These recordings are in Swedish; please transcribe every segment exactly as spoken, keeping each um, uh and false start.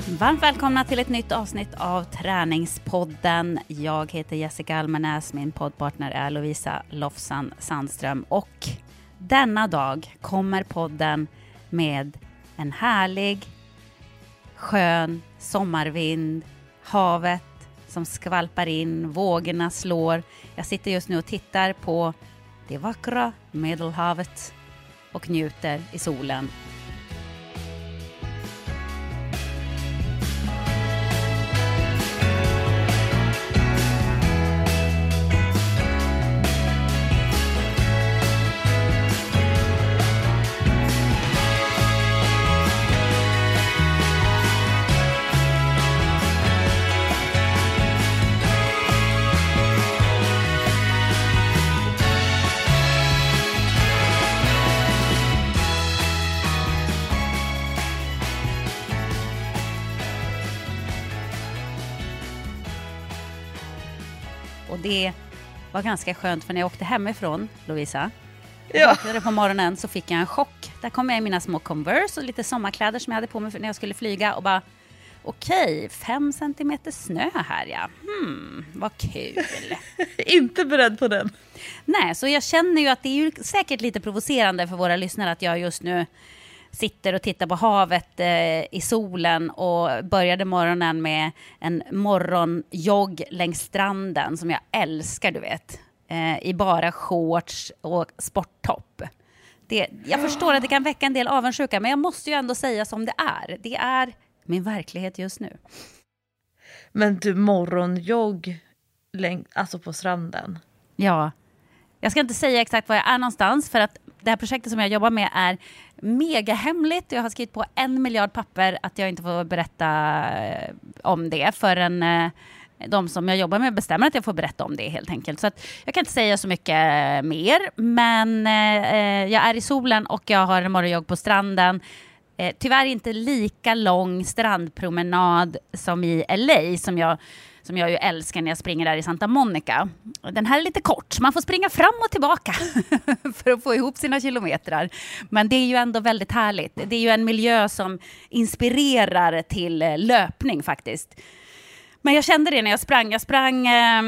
Varmt välkomna till ett nytt avsnitt av Träningspodden. Jag heter Jessica Almenäs, min poddpartner är Lovisa Lofsan Sandström. Och denna dag kommer podden med en härlig, skön sommarvind, havet som skvalpar in, vågorna slår. Jag sitter just nu och tittar på det vackra Medelhavet och njuter i solen. Och det var ganska skönt, för när jag åkte hemifrån, Lovisa, jag ja. vaknade på morgonen så fick jag en chock. Där kom jag i mina små Converse och lite sommarkläder som jag hade på mig när jag skulle flyga och bara, okej, okay, fem centimeter snö här, ja. Hmm, vad kul. Inte beredd på den. Nej, så jag känner ju att det är ju säkert lite provocerande för våra lyssnare att jag just nu sitter och tittar på havet eh, i solen och började morgonen med en morgonjogg längs stranden som jag älskar, du vet. Eh, I bara shorts och sporttopp. Det, jag förstår att det kan väcka en del avundsjuka, men jag måste ju ändå säga som det är. Det är min verklighet just nu. Men du, morgonjogg läng- alltså på stranden. Ja. Jag ska inte säga exakt var jag är någonstans, för att det här projektet som jag jobbar med är mega hemligt. Jag har skrivit på en miljard papper att jag inte får berätta om det förrän de som jag jobbar med bestämmer att jag får berätta om det, helt enkelt. Så att jag kan inte säga så mycket mer, men eh, jag är i solen och jag har en morgonjogg på stranden. Eh, tyvärr inte lika lång strandpromenad som i L A som jag som jag ju älskar när jag springer där i Santa Monica. Den här är lite kort, man får springa fram och tillbaka för att få ihop sina kilometrar. Men det är ju ändå väldigt härligt. Det är ju en miljö som inspirerar till löpning faktiskt. Men jag kände det när jag sprang. Jag sprang, eh,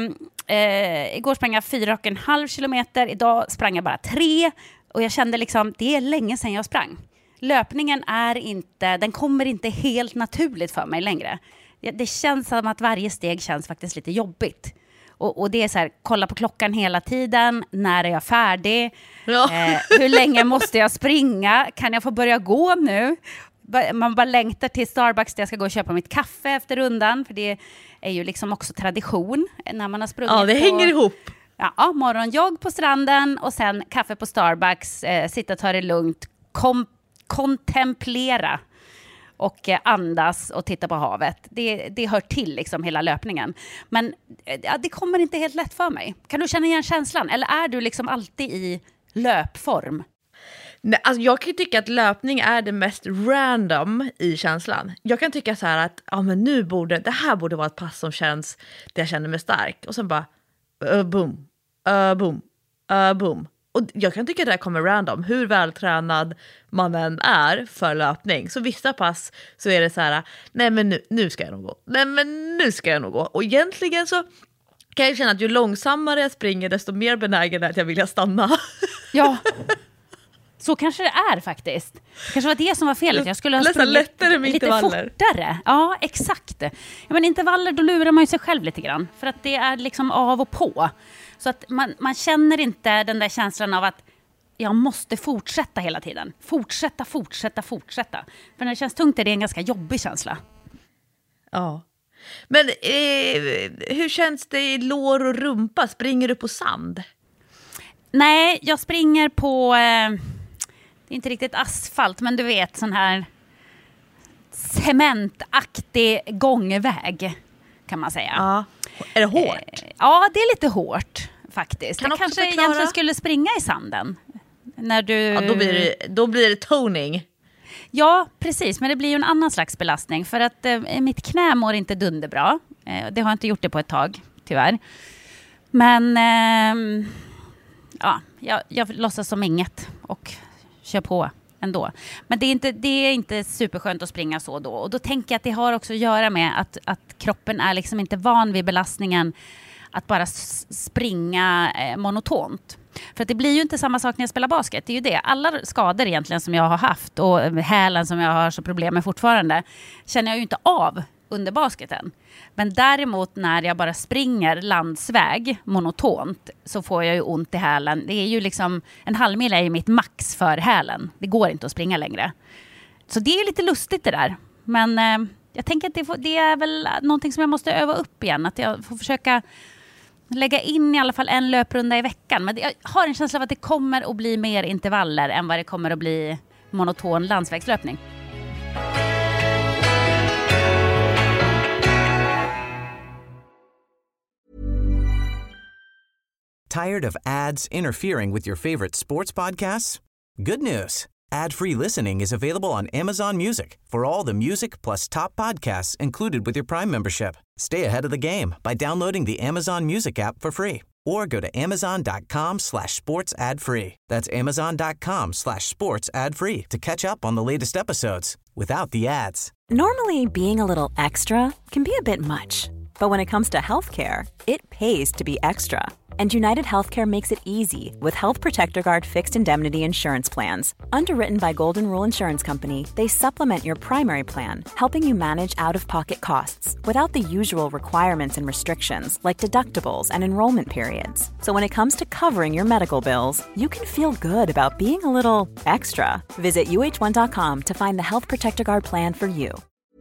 eh, igår sprang jag fyra och en halv kilometer, idag sprang jag bara tre. Och jag kände liksom, det är länge sedan jag sprang. Löpningen är inte, den kommer inte helt naturligt för mig längre. Det känns som att varje steg känns faktiskt lite jobbigt. Och, och det är så här, kolla på klockan hela tiden. När är jag färdig? Ja. Eh, hur länge måste jag springa? Kan jag få börja gå nu? Man bara längtar till Starbucks där jag ska gå och köpa mitt kaffe efter rundan. För det är ju liksom också tradition när man har sprungit. Ja, det på, hänger ihop. Ja, morgonjogg på stranden och sen kaffe på Starbucks. Eh, sitta och ta det lugnt. Kom, kontemplera. Och andas och titta på havet. Det, det hör till liksom hela löpningen. Men ja, det kommer inte helt lätt för mig. Kan du känna igen känslan? Eller är du liksom alltid i löpform? Nej, alltså jag kan tycka att löpning är det mest random i känslan. Jag kan tycka så här att ja, men nu borde, det här borde vara ett pass som känns där jag känner mig stark. Och sen bara uh, boom, uh, boom, uh, boom. Och jag kan tycka att det här kommer random. Hur vältränad man än är för löpning. Så vissa pass så är det så här, nej men nu, nu ska jag nog gå. Nej men nu ska jag nog gå. Och egentligen så kan jag känna att ju långsammare jag springer desto mer benägen är att jag vill stanna. Ja, så kanske det är faktiskt. Det kanske var det som var felet. Jag skulle ha sprungit lättare med lite intervaller. fortare. Ja, exakt. Ja, men intervaller, då lurar man ju sig själv lite grann. För att det är liksom av och på. Så att man, man känner inte den där känslan av att jag måste fortsätta hela tiden. Fortsätta, fortsätta, fortsätta. För när det känns tungt är det en ganska jobbig känsla. Ja. Men eh, hur känns det i lår och rumpa? Springer du på sand? Nej, jag springer på... Eh, det är inte riktigt asfalt, men du vet, sån här cementaktig gångväg kan man säga. Ja. Är det hårt? Eh, ja, det är lite hårt faktiskt. Kan jag kanske förklara? egentligen skulle springa i sanden. När du... Ja, då blir det, då blir det toning. Ja, precis. Men det blir ju en annan slags belastning. För att eh, mitt knä mår inte dunderbra. Eh, det har inte gjort det på ett tag, tyvärr. Men eh, ja, jag, jag låtsas som inget och kör på ändå. Men det är, inte, det är inte superskönt att springa så då. Och då tänker jag att det har också att göra med att, att kroppen är liksom inte van vid belastningen att bara springa eh, monotont. För att det blir ju inte samma sak när jag spelar basket. Det är ju det. Alla skador egentligen som jag har haft och hälen som jag har så problem med fortfarande känner jag ju inte av under basketen. Men däremot när jag bara springer landsväg monotont så får jag ju ont i hälen. Det är ju liksom, en halvmil är ju mitt max för hälen. Det går inte att springa längre. Så det är lite lustigt det där. Men eh, jag tänker att det, får, det är väl någonting som jag måste öva upp igen. Att jag får försöka lägga in i alla fall en löprunda i veckan. Men jag har en känsla av att det kommer att bli mer intervaller än vad det kommer att bli monoton landsvägslöpning. Tired of ads interfering with your favorite sports podcasts? Good news. Ad-free listening is available on Amazon Music for all the music plus top podcasts included with your Prime membership. Stay ahead of the game by downloading the Amazon Music app for free or go to amazon.com slash sports ad free. That's amazon.com slash sports ad free to catch up on the latest episodes without the ads. Normally, being a little extra can be a bit much, but when it comes to healthcare, it pays to be extra. And United Healthcare makes it easy with Health Protector Guard fixed indemnity insurance plans. Underwritten by Golden Rule Insurance Company, they supplement your primary plan, helping you manage out-of-pocket costs without the usual requirements and restrictions like deductibles and enrollment periods. So when it comes to covering your medical bills, you can feel good about being a little extra. Visit U H one dot com to find the Health Protector Guard plan for you.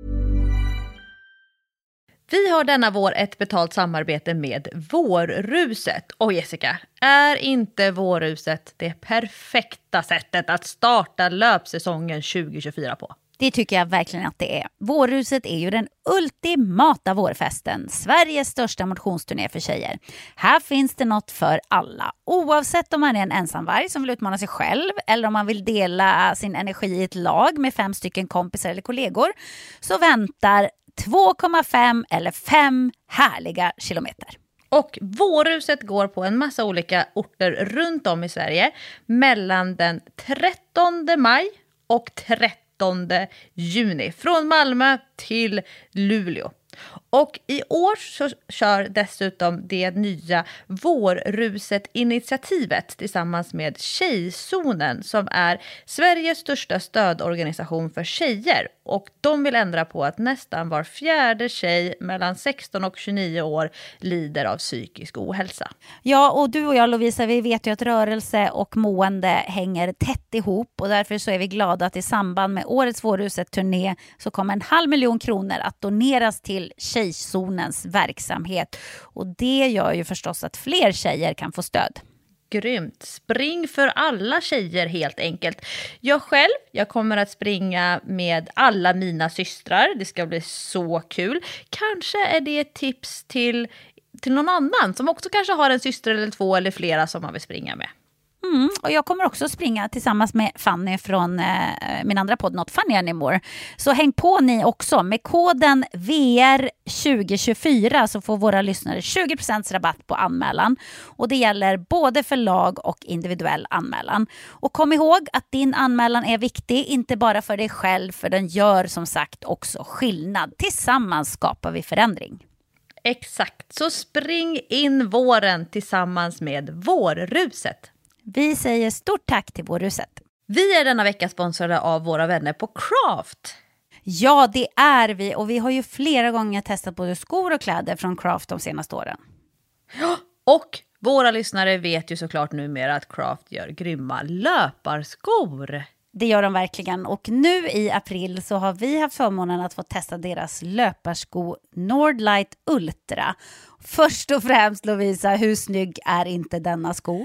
Vi har denna vår ett betalt samarbete med Vårruset. Och Jessica, är inte Vårruset det perfekta sättet att starta löpsäsongen tjugo tjugofyra på? Det tycker jag verkligen att det är. Vårruset är ju den ultimata vårfesten. Sveriges största motionsturné för tjejer. Här finns det något för alla. Oavsett om man är en ensamvarg som vill utmana sig själv eller om man vill dela sin energi i ett lag med fem stycken kompisar eller kollegor, så väntar två komma fem eller fem härliga kilometer. Och Vårruset går på en massa olika orter runt om i Sverige mellan den trettonde maj och trettonde juni. Från Malmö till Luleå. Och i år så kör dessutom det nya Vårruset-initiativet tillsammans med Tjejzonen som är Sveriges största stödorganisation för tjejer. Och de vill ändra på att nästan var fjärde tjej mellan sexton och tjugonio år lider av psykisk ohälsa. Ja, och du och jag Lovisa, vi vet ju att rörelse och mående hänger tätt ihop och därför så är vi glada att i samband med årets Vårruset-turné så kommer en halv miljon kronor att doneras till Tjejzonens verksamhet. Och det gör ju förstås att fler tjejer kan få stöd. Grymt. Spring för alla tjejer helt enkelt. Jag själv, jag kommer att springa med alla mina systrar. Det ska bli så kul. Kanske är det ett tips till, till någon annan som också kanske har en syster eller två eller flera som man vill springa med. Mm, och jag kommer också springa tillsammans med Fanny från eh, min andra podd Not Funny Anymore. Så häng på ni också. Med koden V R tjugo tjugofyra så får våra lyssnare tjugo procent rabatt på anmälan. Och det gäller både för lag och individuell anmälan. Och kom ihåg att din anmälan är viktig, inte bara för dig själv, för den gör som sagt också skillnad. Tillsammans skapar vi förändring. Exakt, så spring in våren tillsammans med Vårruset. Vi säger stort tack till Vårruset. Vi är denna vecka sponsrade av våra vänner på Craft. Ja, det är vi. Och vi har ju flera gånger testat både skor och kläder från Craft de senaste åren. Och våra lyssnare vet ju såklart numera att Craft gör grymma löparskor. Det gör de verkligen. Och nu i april så har vi haft förmånen att få testa deras löparsko Nordlight Ultra. Först och främst Lovisa, hur snygg är inte denna sko?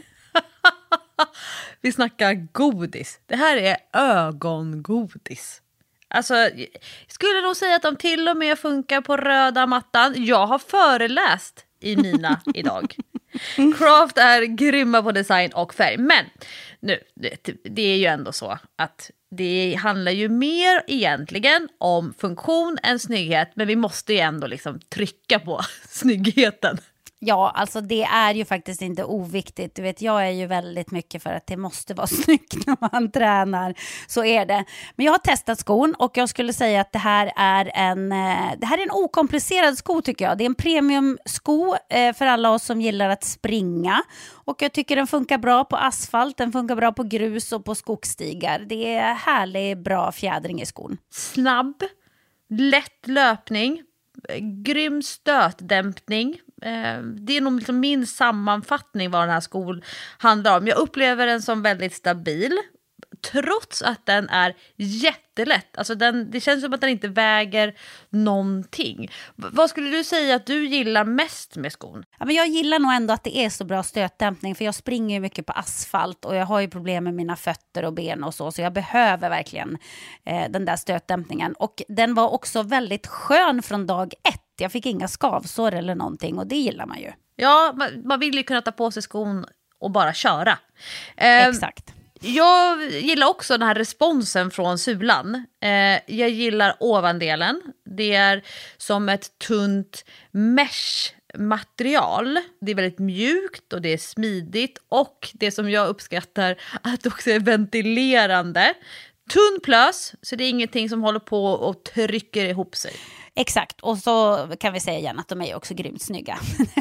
Vi snackar godis. Det här är ögongodis. Alltså, jag skulle nog säga att de till och med funkar på röda mattan. Jag har föreläst i mina idag. Craft är grymma på design och färg. Men nu, det, det är ju ändå så att det handlar ju mer egentligen om funktion än snygghet. Men vi måste ju ändå liksom trycka på snyggheten. Ja, alltså det är ju faktiskt inte oviktigt. Du vet, jag är ju väldigt mycket för att det måste vara snyggt när man tränar. Så är det. Men jag har testat skon och jag skulle säga att det här är en, det här är en okomplicerad sko tycker jag. Det är en premiumsko för alla oss som gillar att springa. Och jag tycker den funkar bra på asfalt, den funkar bra på grus och på skogsstigar. Det är härlig, bra fjädring i skon. Snabb, lätt löpning, grym stötdämpning. Det är nog liksom min sammanfattning vad den här skon handlar om. Jag upplever den som väldigt stabil. Trots att den är jättelätt. Alltså den, det känns som att den inte väger någonting. V- vad skulle du säga att du gillar mest med skon? Ja, men jag gillar nog ändå att det är så bra stötdämpning. För jag springer ju mycket på asfalt. Och jag har ju problem med mina fötter och ben och så. Så jag behöver verkligen eh, den där stötdämpningen. Och den var också väldigt skön från dag ett. Jag fick inga skavsår eller någonting. Och det gillar man ju. Ja, man, man vill ju kunna ta på sig skon och bara köra. Eh, Exakt. Jag gillar också den här responsen från sulan. Eh, jag gillar ovandelen. Det är som ett tunt mesh-material. Det är väldigt mjukt och det är smidigt. Och det som jag uppskattar att det också är ventilerande. Tunn plös, så det är ingenting som håller på och trycker ihop sig. Exakt, och så kan vi säga igen att de är också grymt snygga.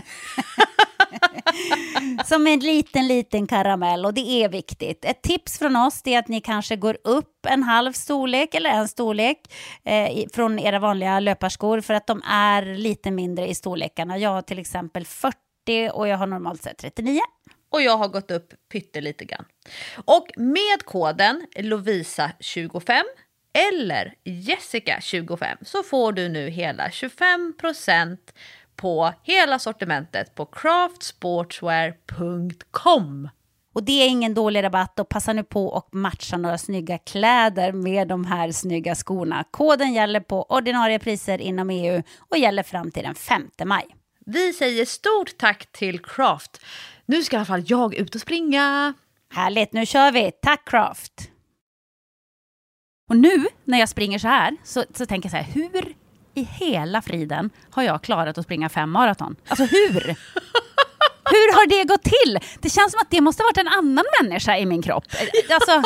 Som en liten, liten karamell, och det är viktigt. Ett tips från oss är att ni kanske går upp en halv storlek eller en storlek eh, från era vanliga löparskor för att de är lite mindre i storlekarna. Jag har till exempel fyrtio och jag har normalt sett trettionio. Och jag har gått upp pyttelite grann. Och med koden Lovisa tjugofem eller Jessica tjugofem så får du nu hela tjugofem procent på hela sortimentet på craft sportswear punkt com. Och det är ingen dålig rabatt, och passa nu på och matcha några snygga kläder med de här snygga skorna. Koden gäller på ordinarie priser inom E U och gäller fram till den femte maj. Vi säger stort tack till Craft. Nu ska i alla fall jag ut och springa. Härligt, nu kör vi. Tack Craft! Och nu när jag springer så här så, så tänker jag så här, hur i hela friden har jag klarat att springa fem maraton? Alltså hur? Hur har det gått till? Det känns som att det måste ha varit en annan människa i min kropp. Alltså...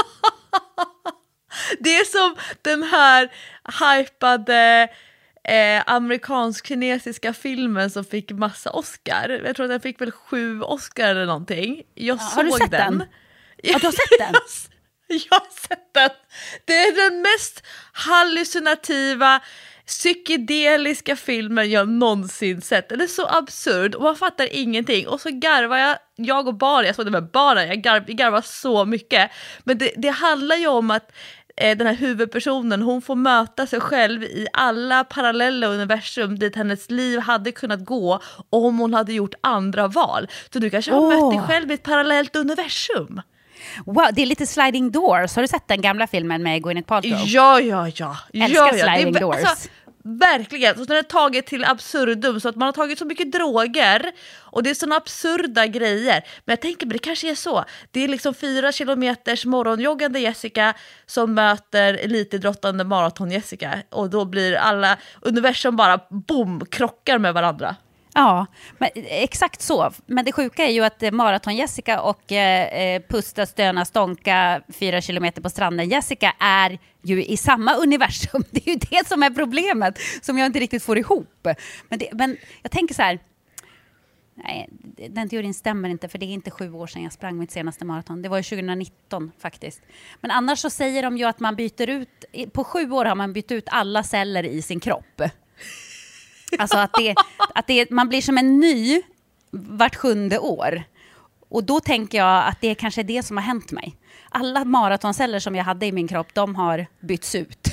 Det är som den här hypade eh, amerikansk-kinesiska filmen som fick massa Oscar. Jag tror att den fick väl sju Oscar eller någonting. Jag Ja, såg har du sett den? den. Ja, du har sett den? Jag har sett den. Det är den mest hallucinativa, psykedeliska filmen jag någonsin sett. Den är så absurd och man fattar ingenting. Och så garvar jag, jag och Bara, jag såg det med Bara, jag, garv, jag garvar så mycket. Men det, det handlar ju om att eh, den här huvudpersonen, hon får möta sig själv i alla parallella universum dit hennes liv hade kunnat gå om hon hade gjort andra val. Så du kanske har Åh. mött dig själv i ett parallellt universum. Wow, det är lite Sliding Doors. Har du sett den gamla filmen med Gwyneth Paltrow? Ja, ja, ja. Älskar ja, ja. Sliding det är, Doors. Alltså, verkligen. Så den är taget till absurdum så att man har tagit så mycket droger och det är såna absurda grejer. Men jag tänker, men det kanske är så. Det är liksom fyra kilometers morgonjoggande Jessica som möter elitidrottande maraton Jessica. Och då blir alla universum bara boom, krockar med varandra. Ja, men exakt så. Men det sjuka är ju att maraton Jessica och eh, pusta, stöna, stånka fyra kilometer på stranden Jessica är ju i samma universum. Det är ju det som är problemet som jag inte riktigt får ihop. Men, det, men jag tänker så här, nej, den teorin stämmer inte, för det är inte sju år sedan jag sprang mitt senaste maraton. Det var ju tjugonitton faktiskt. Men annars så säger de ju att man byter ut, på sju år har man bytt ut alla celler i sin kropp. Alltså att, det, att det, man blir som en ny vart sjunde år. Och då tänker jag att det kanske är det som har hänt mig. Alla maratonceller som jag hade i min kropp, de har bytts ut.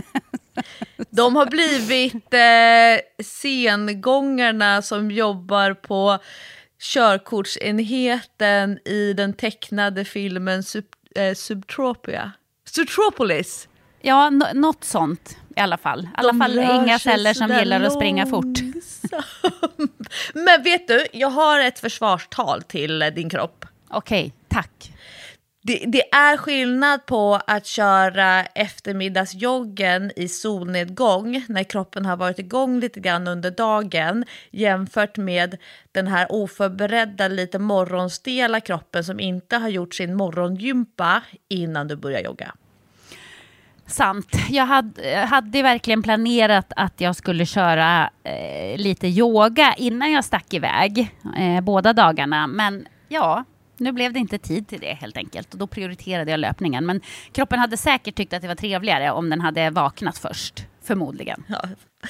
De har blivit eh, sengångarna som jobbar på körkortsenheten i den tecknade filmen Sub, eh, Subtropia. Subtropolis. Ja, n- något sånt i alla fall. I alla De fall rör inga sig celler som sådär gillar att springa fort. långsamt. Men vet du, jag har ett försvarstal till din kropp. Okej, tack. Det, det är skillnad på att köra eftermiddagsjoggen i solnedgång när kroppen har varit igång lite grann under dagen jämfört med den här oförberedda, lite morgonstela kroppen som inte har gjort sin morgongympa innan du börjar jogga. Sant. Jag hade, jag hade verkligen planerat att jag skulle köra eh, lite yoga innan jag stack iväg eh, båda dagarna. Men ja, nu blev det inte tid till det helt enkelt. Och då prioriterade jag löpningen. Men kroppen hade säkert tyckt att det var trevligare om den hade vaknat först. Förmodligen. Ja.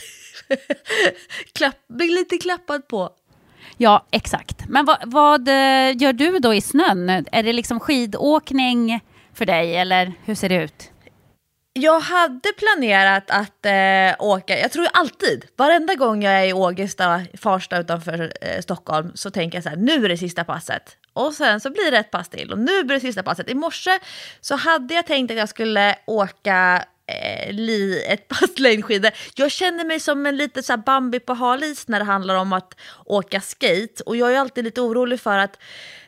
Klapp, bli lite klappad på. Ja, exakt. Men vad, vad gör du då i snön? Är det liksom skidåkning för dig eller hur ser det ut? Jag hade planerat att eh, åka, jag tror alltid, varenda gång jag är i Ågesta, Farsta utanför eh, Stockholm så tänker jag så här, nu är det sista passet. Och sen så blir det ett pass till och nu blir det sista passet. I morse så hade jag tänkt att jag skulle åka eh, li, ett pass längdskidor. Jag känner mig som en liten så här Bambi på halis när det handlar om att åka skate. Och jag är alltid lite orolig för att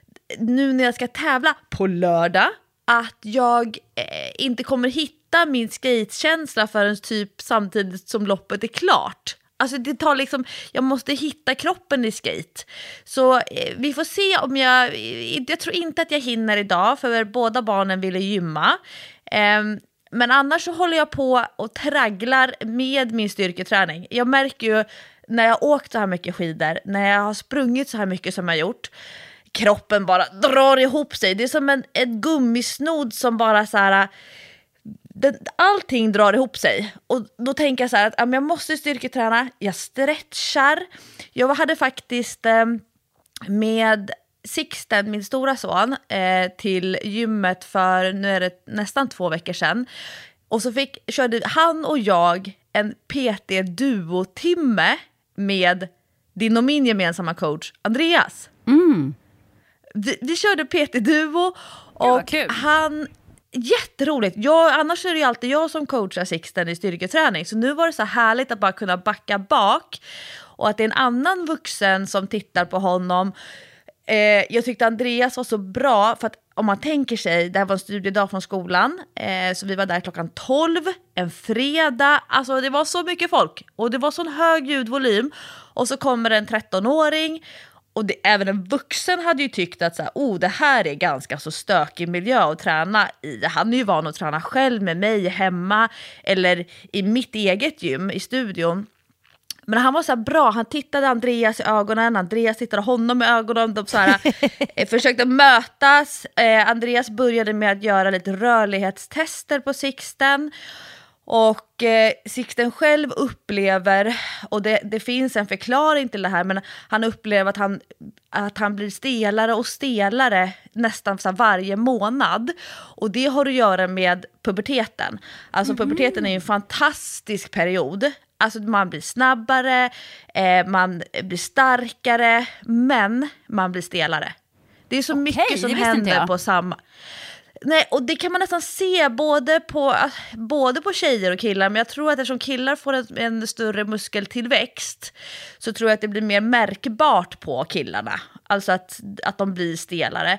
nu när jag ska tävla på lördag att jag eh, inte kommer hitta min skatekänsla förrän typ samtidigt som loppet är klart. Alltså det tar liksom, jag måste hitta kroppen i skate. Så eh, vi får se om jag, jag tror inte att jag hinner idag för båda barnen ville gymma. Eh, men annars så håller jag på och tragglar med min styrketräning. Jag märker ju när jag åkt så här mycket skidor, när jag har sprungit så här mycket som jag har gjort, kroppen bara drar ihop sig. Det är som en, en gummisnod som bara så här, den, allting drar ihop sig. Och då tänker jag så här att ja, jag måste styrketräna, jag stretchar. Jag hade faktiskt eh, med Sixten, min stora son, eh, till gymmet för nu är det nästan två veckor sedan. Och så fick, körde han och jag en P T-duo-timme med din och min gemensamma coach Andreas. Mm. Vi, vi körde P T-duo och han, jätteroligt. Jag, annars är det ju alltid jag som coachar Sixten i styrketräning. Så nu var det så härligt att bara kunna backa bak och att det är en annan vuxen som tittar på honom. Eh, jag tyckte Andreas var så bra för att om man tänker sig, det här var en studiedag från skolan, eh, så vi var där klockan tolv, en fredag, alltså det var så mycket folk och det var sån hög ljudvolym och så kommer en trettonåring. Och det, även en vuxen hade ju tyckt att så här, oh, det här är ganska så stökig miljö att träna i. Han är ju van att träna själv med mig hemma eller i mitt eget gym i studion. Men han var så här bra, han tittade Andreas i ögonen, Andreas tittade honom i ögonen, de så här, eh, försökte mötas. Eh, Andreas började med att göra lite rörlighetstester på Sixten. Och eh, Sixten själv upplever, och det, det finns en förklaring till det här, men han upplever att han, att han blir stelare och stelare nästan så varje månad. Och det har att göra med puberteten. Alltså mm-hmm. puberteten är ju en fantastisk period. Alltså man blir snabbare, eh, man blir starkare, men man blir stelare. Det är så okay, mycket som händer på samma... Nej, och det kan man nästan se både på, både på tjejer och killar. Men jag tror att eftersom killar får en, en större muskeltillväxt så tror jag att det blir mer märkbart på killarna. Alltså att, att de blir stelare.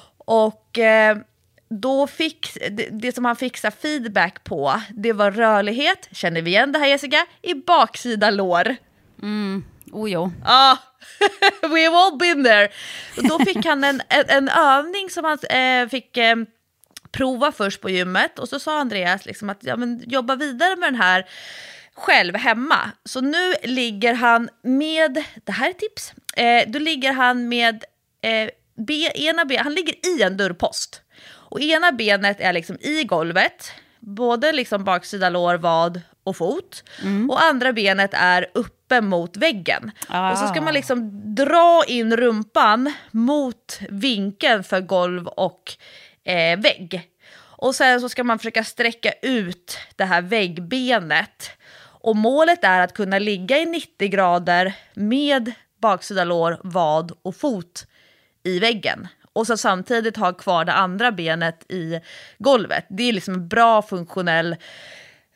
Och eh, då fick det, det som han fick så feedback på, det var rörlighet. Känner vi igen det här, Jessica? I baksida lår. Mm, oh jo. Ja, we've all been there. Och då fick han en, en, en övning som han eh, fick... Eh, prova först på gymmet och så sa Andreas liksom att ja, men jobba vidare med den här själv hemma. Så nu ligger han med, det här är tips, eh, då ligger han med eh, be, ena ben, han ligger i en dörrpost och ena benet är liksom i golvet, både liksom baksida lår, vad och fot mm. och andra benet är uppe mot väggen. Ah. Och så ska man liksom dra in rumpan mot vinkeln för golv och Eh, vägg. Och sen så ska man försöka sträcka ut det här väggbenet. Och målet är att kunna ligga i nittio grader med baksida lår, vad och fot i väggen. Och så samtidigt ha kvar det andra benet i golvet. Det är liksom en bra funktionell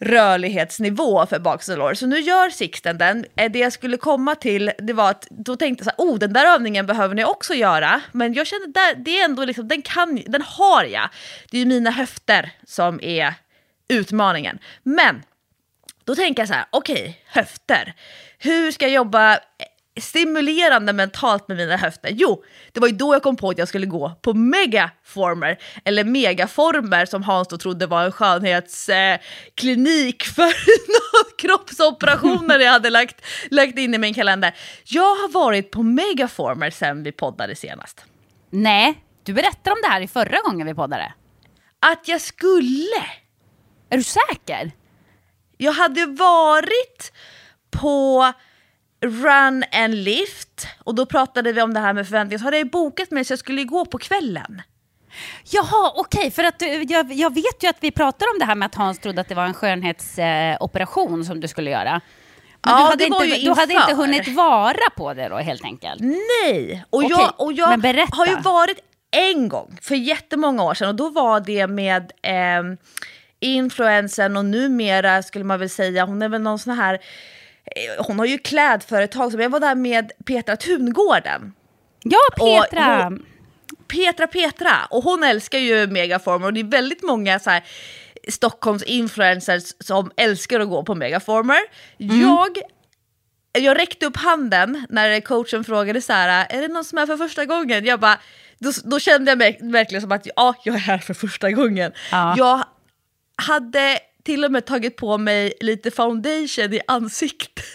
rörlighetsnivå för baksellår. Så nu gör Sixten den. Det jag skulle komma till, det var att då tänkte jag så här, oh, den där övningen behöver ni också göra. Men jag kände där, det är ändå liksom, den kan, den har jag. Det är ju mina höfter som är utmaningen. Men då tänker jag så här, okej, okay, höfter. Hur ska jag jobba stimulerande mentalt med mina höfter? Jo, det var ju då jag kom på att jag skulle gå på megaformer, eller megaformer som Hans då trodde var en skönhetsklinik eh, för någon kroppsoperationer jag hade lagt, lagt in i min kalender. Jag har varit på megaformer sen vi poddade senast. Nej, du berättade om det här i förra gången vi poddade. Att jag skulle. Är du säker? Jag hade varit på Run and Lift, och då pratade vi om det här med förväntningar. Så hade jag bokat mig så jag skulle gå på kvällen. Jaha, okej, okay, för att jag, jag vet ju att vi pratade om det här med att Hans trodde att det var en skönhetsoperation eh, som du skulle göra. Men ja, du, hade inte, du hade inte hunnit vara på det då helt enkelt? Nej, och okay, jag, och jag har ju varit en gång för jättemånga år sedan, och då var det med eh, influensen, och numera skulle man väl säga, hon är väl någon sån här, hon har ju klädföretag, som jag var där med Petra Tungården. Ja, Petra! Hon, Petra Petra, och hon älskar ju megaformer, och det är väldigt många så här Stockholms influencers som älskar att gå på megaformer. Mm. Jag jag räckte upp handen när coachen frågade så här, är det någon som är för första gången? Jag bara, då, då kände jag mig verkligen som att ja, jag är här för första gången. Ja. Jag hade till och med tagit på mig lite foundation i ansiktet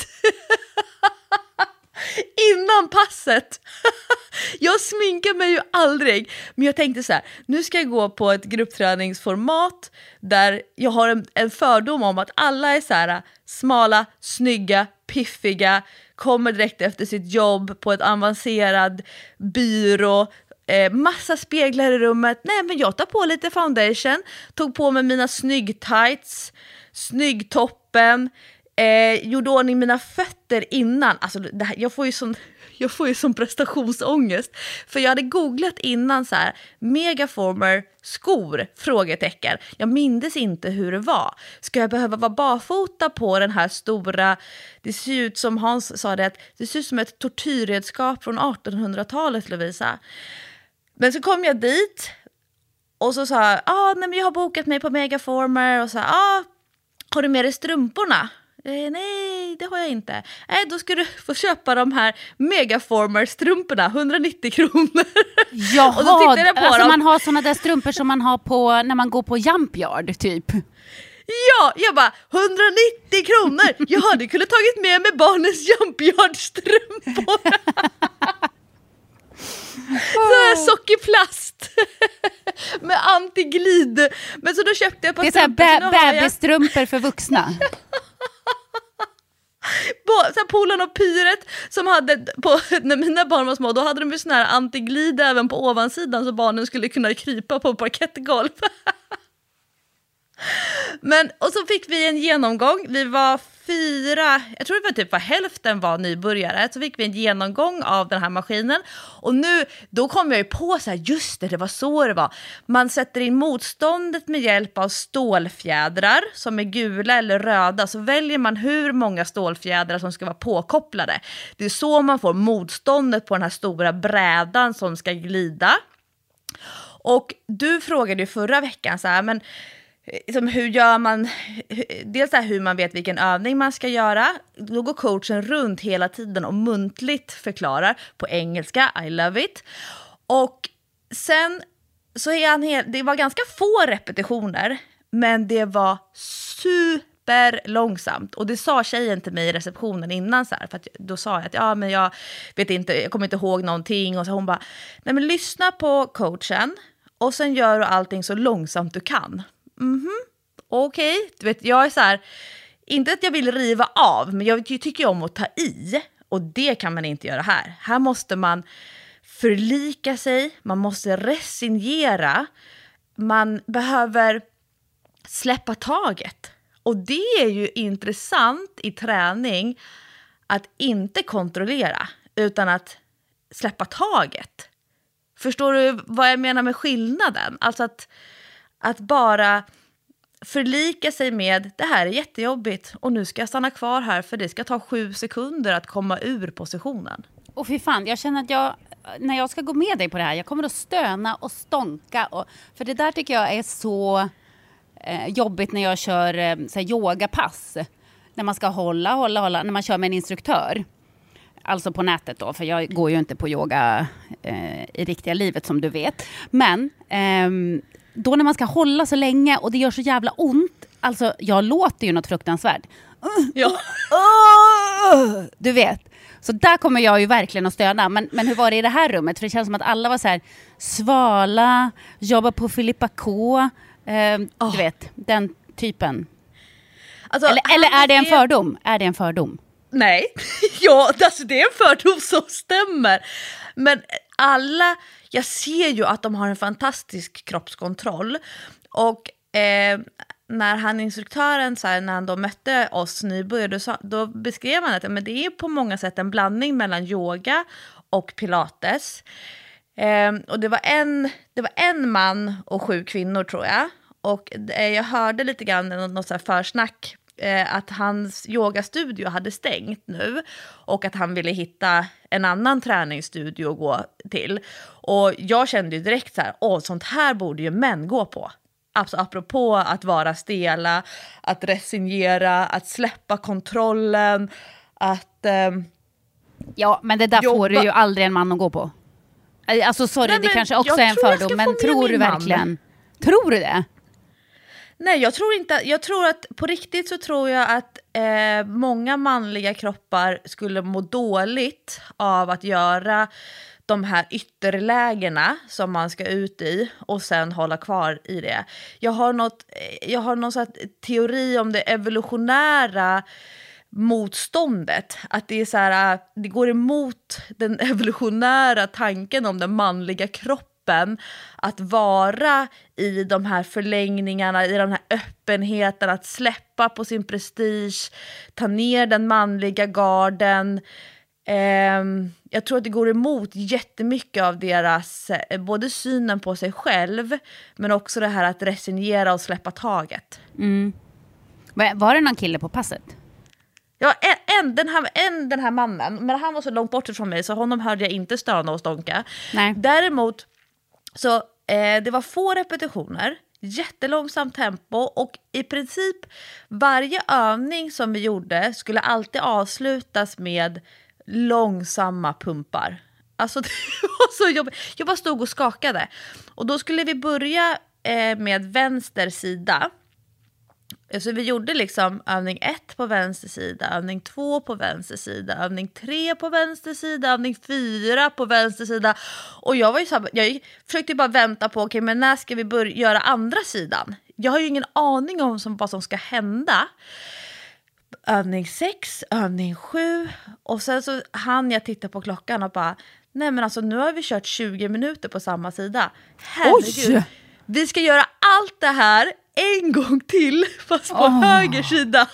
innan passet. Jag sminkar mig ju aldrig, men jag tänkte så här, nu ska jag gå på ett gruppträningsformat där jag har en, en fördom om att alla är så här smala, snygga, piffiga, kommer direkt efter sitt jobb på ett avancerad byrå, eh, massa speglar i rummet. Nej, men jag tar på lite foundation, tog på mig mina snygg tights, snygg toppen, eh, gjorde ordning mina fötter innan. Alltså det här, jag får ju sån jag får ju sån prestationsångest, för jag hade googlat innan så här, megaformer skor, frågetecken. Jag mindes inte hur det var. Ska jag behöva vara barfota på den här stora, det ser ut som Hans sa det, att det ser ut som ett tortyrredskap från artonhundratalet, Lovisa. Men så kom jag dit och så sa jag, ah, nej, men jag har bokat mig på megaformer, och så ah, har du med dig strumporna? Eh, nej, det har jag inte. Nej, eh, då ska du få köpa de här megaformer-strumporna, hundranittio kronor. Jaha, och då jag på alltså dem. Man har såna där strumpor som man har på när man går på Jumpyard, typ. Ja, jag bara, hundranittio kronor. Jag hade kunnat tagit med mig barnens Jumpyard-strumpor. Så här sockerplast med antiglid. Men så då köpte jag på. Det är så här bä- bebisstrumpor för vuxna. Så här Polan och Pyret som hade på, när mina barn var små, då hade de ju sån här antiglid även på ovansidan så barnen skulle kunna krypa på parkettgolv. Men, och så fick vi en genomgång. Vi var fyra, jag tror det var typ var hälften var nybörjare. Så fick vi en genomgång av den här maskinen. Och nu, då kom jag ju på så här, just det, det var så det var. Man sätter in motståndet med hjälp av stålfjädrar som är gula eller röda. Så väljer man hur många stålfjädrar som ska vara påkopplade. Det är så man får motståndet på den här stora brädan som ska glida. Och du frågade ju förra veckan så här, men som hur gör man, dels här hur man vet vilken övning man ska göra. Då går coachen runt hela tiden och muntligt förklarar på engelska, I love it. Och sen så är han helt, det var ganska få repetitioner, men det var super långsamt. Och det sa tjejen till mig i receptionen innan så här, för att då sa jag att ja, men jag vet inte, jag kommer inte ihåg någonting. Och så hon bara, nej men lyssna på coachen och sen gör du allting så långsamt du kan. Mhm, okej. Okay. Du vet, jag är så här, inte att jag vill riva av, men jag tycker om att ta i. Och det kan man inte göra här. Här måste man förlika sig, man måste resignera, man behöver släppa taget. Och det är ju intressant i träning att inte kontrollera, utan att släppa taget. Förstår du vad jag menar med skillnaden? Alltså att Att bara förlika sig med det här är jättejobbigt och nu ska jag stanna kvar här för det ska ta sju sekunder att komma ur positionen. Och fy fan, jag känner att jag, när jag ska gå med dig på det här, jag kommer att stöna och stånka. Och, för det där tycker jag är så eh, jobbigt när jag kör eh, så här, yogapass. När man ska hålla, hålla, hålla, när man kör med en instruktör. Alltså på nätet då, för jag går ju inte på yoga eh, i riktiga livet som du vet. Men eh, då när man ska hålla så länge och det gör så jävla ont, alltså jag låter ju något fruktansvärt. Uh, Ja. uh, uh, du vet. Så där kommer jag ju verkligen att stöna. Men, men hur var det i det här rummet? För det känns som att alla var så här svala, jobba på Filippa K. Eh, Oh. Du vet, den typen. Alltså, Eller, eller är det en är- fördom? Är det en fördom? Nej, ja, alltså det är en fördom som stämmer. Men alla, jag ser ju att de har en fantastisk kroppskontroll. Och eh, när han instruktören, så här, när han då mötte oss nybörjare, då, sa- då beskrev han att men det är på många sätt en blandning mellan yoga och pilates. Eh, och det var, en, det var en man och sju kvinnor tror jag. Och eh, jag hörde lite grann något så här försnack eh, att hans yogastudio hade stängt nu och att han ville hitta en annan träningsstudio att gå till. Och jag kände ju direkt så här, åh, sånt här borde ju män gå på. Alltså apropå att vara stela, att resignera, att släppa kontrollen, att... ehm, Ja, men det där Jobba- får du ju aldrig en man att gå på. Alltså sorry, Nej, det men kanske också jag är en tror jag fördom, ska men få med tror du min man. verkligen? Tror du det? Nej, jag tror inte, jag tror att på riktigt så tror jag att eh, många manliga kroppar skulle må dåligt av att göra de här ytterlägena som man ska ut i och sen hålla kvar i det. Jag har något, jag har någon sån här teori om det evolutionära motståndet, att det är så här, det går emot den evolutionära tanken om den manliga kroppen att vara i de här förlängningarna, i den här öppenheten, att släppa på sin prestige, ta ner den manliga garden. Ehm, jag tror att det går emot jättemycket av deras, eh, både synen på sig själv, men också det här att resignera och släppa taget. Men var det någon kille på passet? Ja, en, en, den, här, en, den här mannen, men han var så långt bort från mig så honom hörde jag inte stöna och stånka. Nej. Däremot så eh, det var få repetitioner, jättelångsamt tempo och i princip varje övning som vi gjorde skulle alltid avslutas med långsamma pumpar. Alltså det var så jobbigt. Jag bara stod och skakade. Och då skulle vi börja eh, med vänster sida. Så vi gjorde liksom övning ett på vänster sida, övning två på vänster sida, övning tre på vänster sida, övning fyra på vänster sida. Och jag var ju så här, jag försökte bara vänta på, okej, okay, men när ska vi börja göra andra sidan? Jag har ju ingen aning om som, vad som ska hända. Övning sex, övning sju. Och sen så hann jag titta på klockan och bara, nej men alltså nu har vi kört tjugo minuter på samma sida. Herregud. Oj! Vi ska göra allt det här en gång till, fast på Oh. höger sida.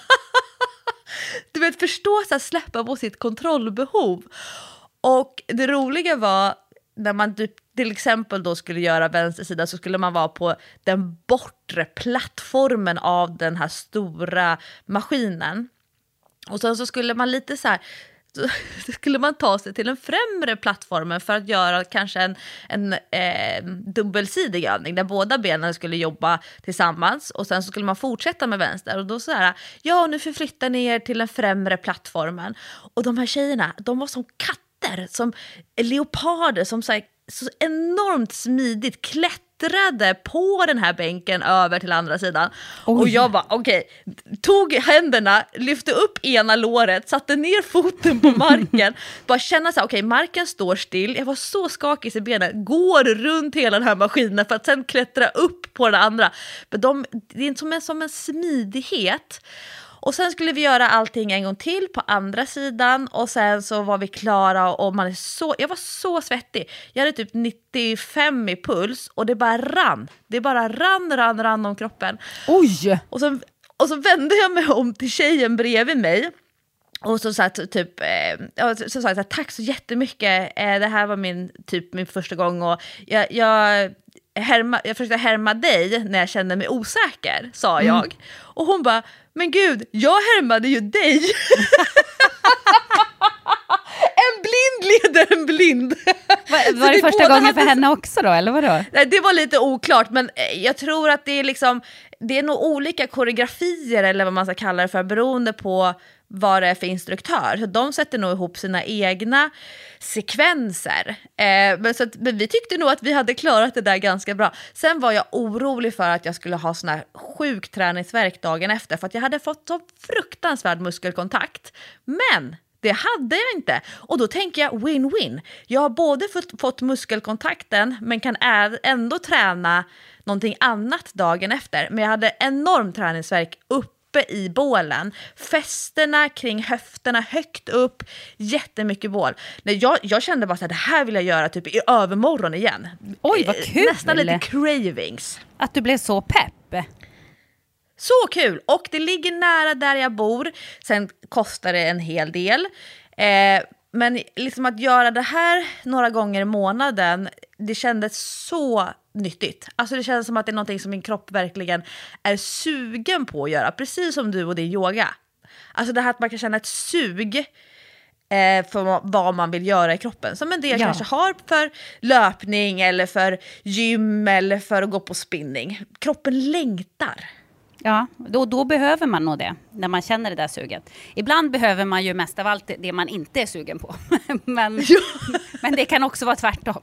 Du vet, förstå så här, släppa på sitt kontrollbehov. Och det roliga var, när man till exempel då skulle göra vänster sida, så skulle man vara på den bortre plattformen av den här stora maskinen. Och sen så skulle man lite så här, så skulle man ta sig till den främre plattformen för att göra kanske en, en eh, dubbelsidig övning där båda benen skulle jobba tillsammans och sen så skulle man fortsätta med vänster och då så här, ja nu förflyttar ni er till den främre plattformen. Och de här tjejerna, de var som katter, som leoparder, som så, här, så enormt smidigt klättrade på den här bänken över till andra sidan. Oj. Och jag bara, okej, okay, tog händerna, lyfte upp ena låret, satte ner foten på marken, bara känna så här, okej, okay, marken står still, jag var så skakig i benen, går runt hela den här maskinen för att sen klättra upp på den andra. Men de, det är som en, som en smidighet. Och sen skulle vi göra allting en gång till på andra sidan och sen så var vi klara och man är så, jag var så svettig. Jag hade typ nittiofem i puls och det bara rann. Det bara rann, rann, rann om kroppen. Oj! Och så, och så vände jag mig om till tjejen bredvid mig. Och så sa jag typ, eh, så, så sa jag så här, tack så jättemycket, eh, det här var min, typ min första gång och jag, jag, härma, jag försökte härma dig när jag kände mig osäker, sa jag. Mm. Och hon bara, men gud, jag härmade ju dig. En blind leder en blind. Var, var det, det första gången hade... för henne också då, eller vadå? Det var lite oklart, men jag tror att det är liksom, det är nog olika koreografier eller vad man ska kalla det för, beroende på vad det är för instruktör. Så de sätter nog ihop sina egna sekvenser. Eh, men, så att, men vi tyckte nog att vi hade klarat det där ganska bra. Sen var jag orolig för att jag skulle ha sån här sjuk träningsvärk dagen efter, för att jag hade fått så fruktansvärd muskelkontakt. Men det hade jag inte. Och då tänker jag win-win. Jag har både fått, fått muskelkontakten men kan ändå träna någonting annat dagen efter. Men jag hade enorm träningsvärk uppe i bålen. Fästerna kring höfterna högt upp. Jättemycket bål. Jag, jag kände bara att det här vill jag göra typ i övermorgon igen. Oj, vad kul! Nästan lite cravings. Att du blev så pepp. Så kul! Och det ligger nära där jag bor. Sen kostar det en hel del. Eh, men liksom att göra det här några gånger i månaden, det kändes så nyttigt. Alltså det känns som att det är någonting som min kropp verkligen är sugen på att göra. Precis som du och din yoga. Alltså det här att man kan känna ett sug eh, för vad man vill göra i kroppen. Som en del ja. kanske har för löpning eller för gym eller för att gå på spinning. Kroppen längtar. Ja, då, då behöver man nog det, när man känner det där suget. Ibland behöver man ju mest av allt det man inte är sugen på. men, ja. men det kan också vara tvärtom.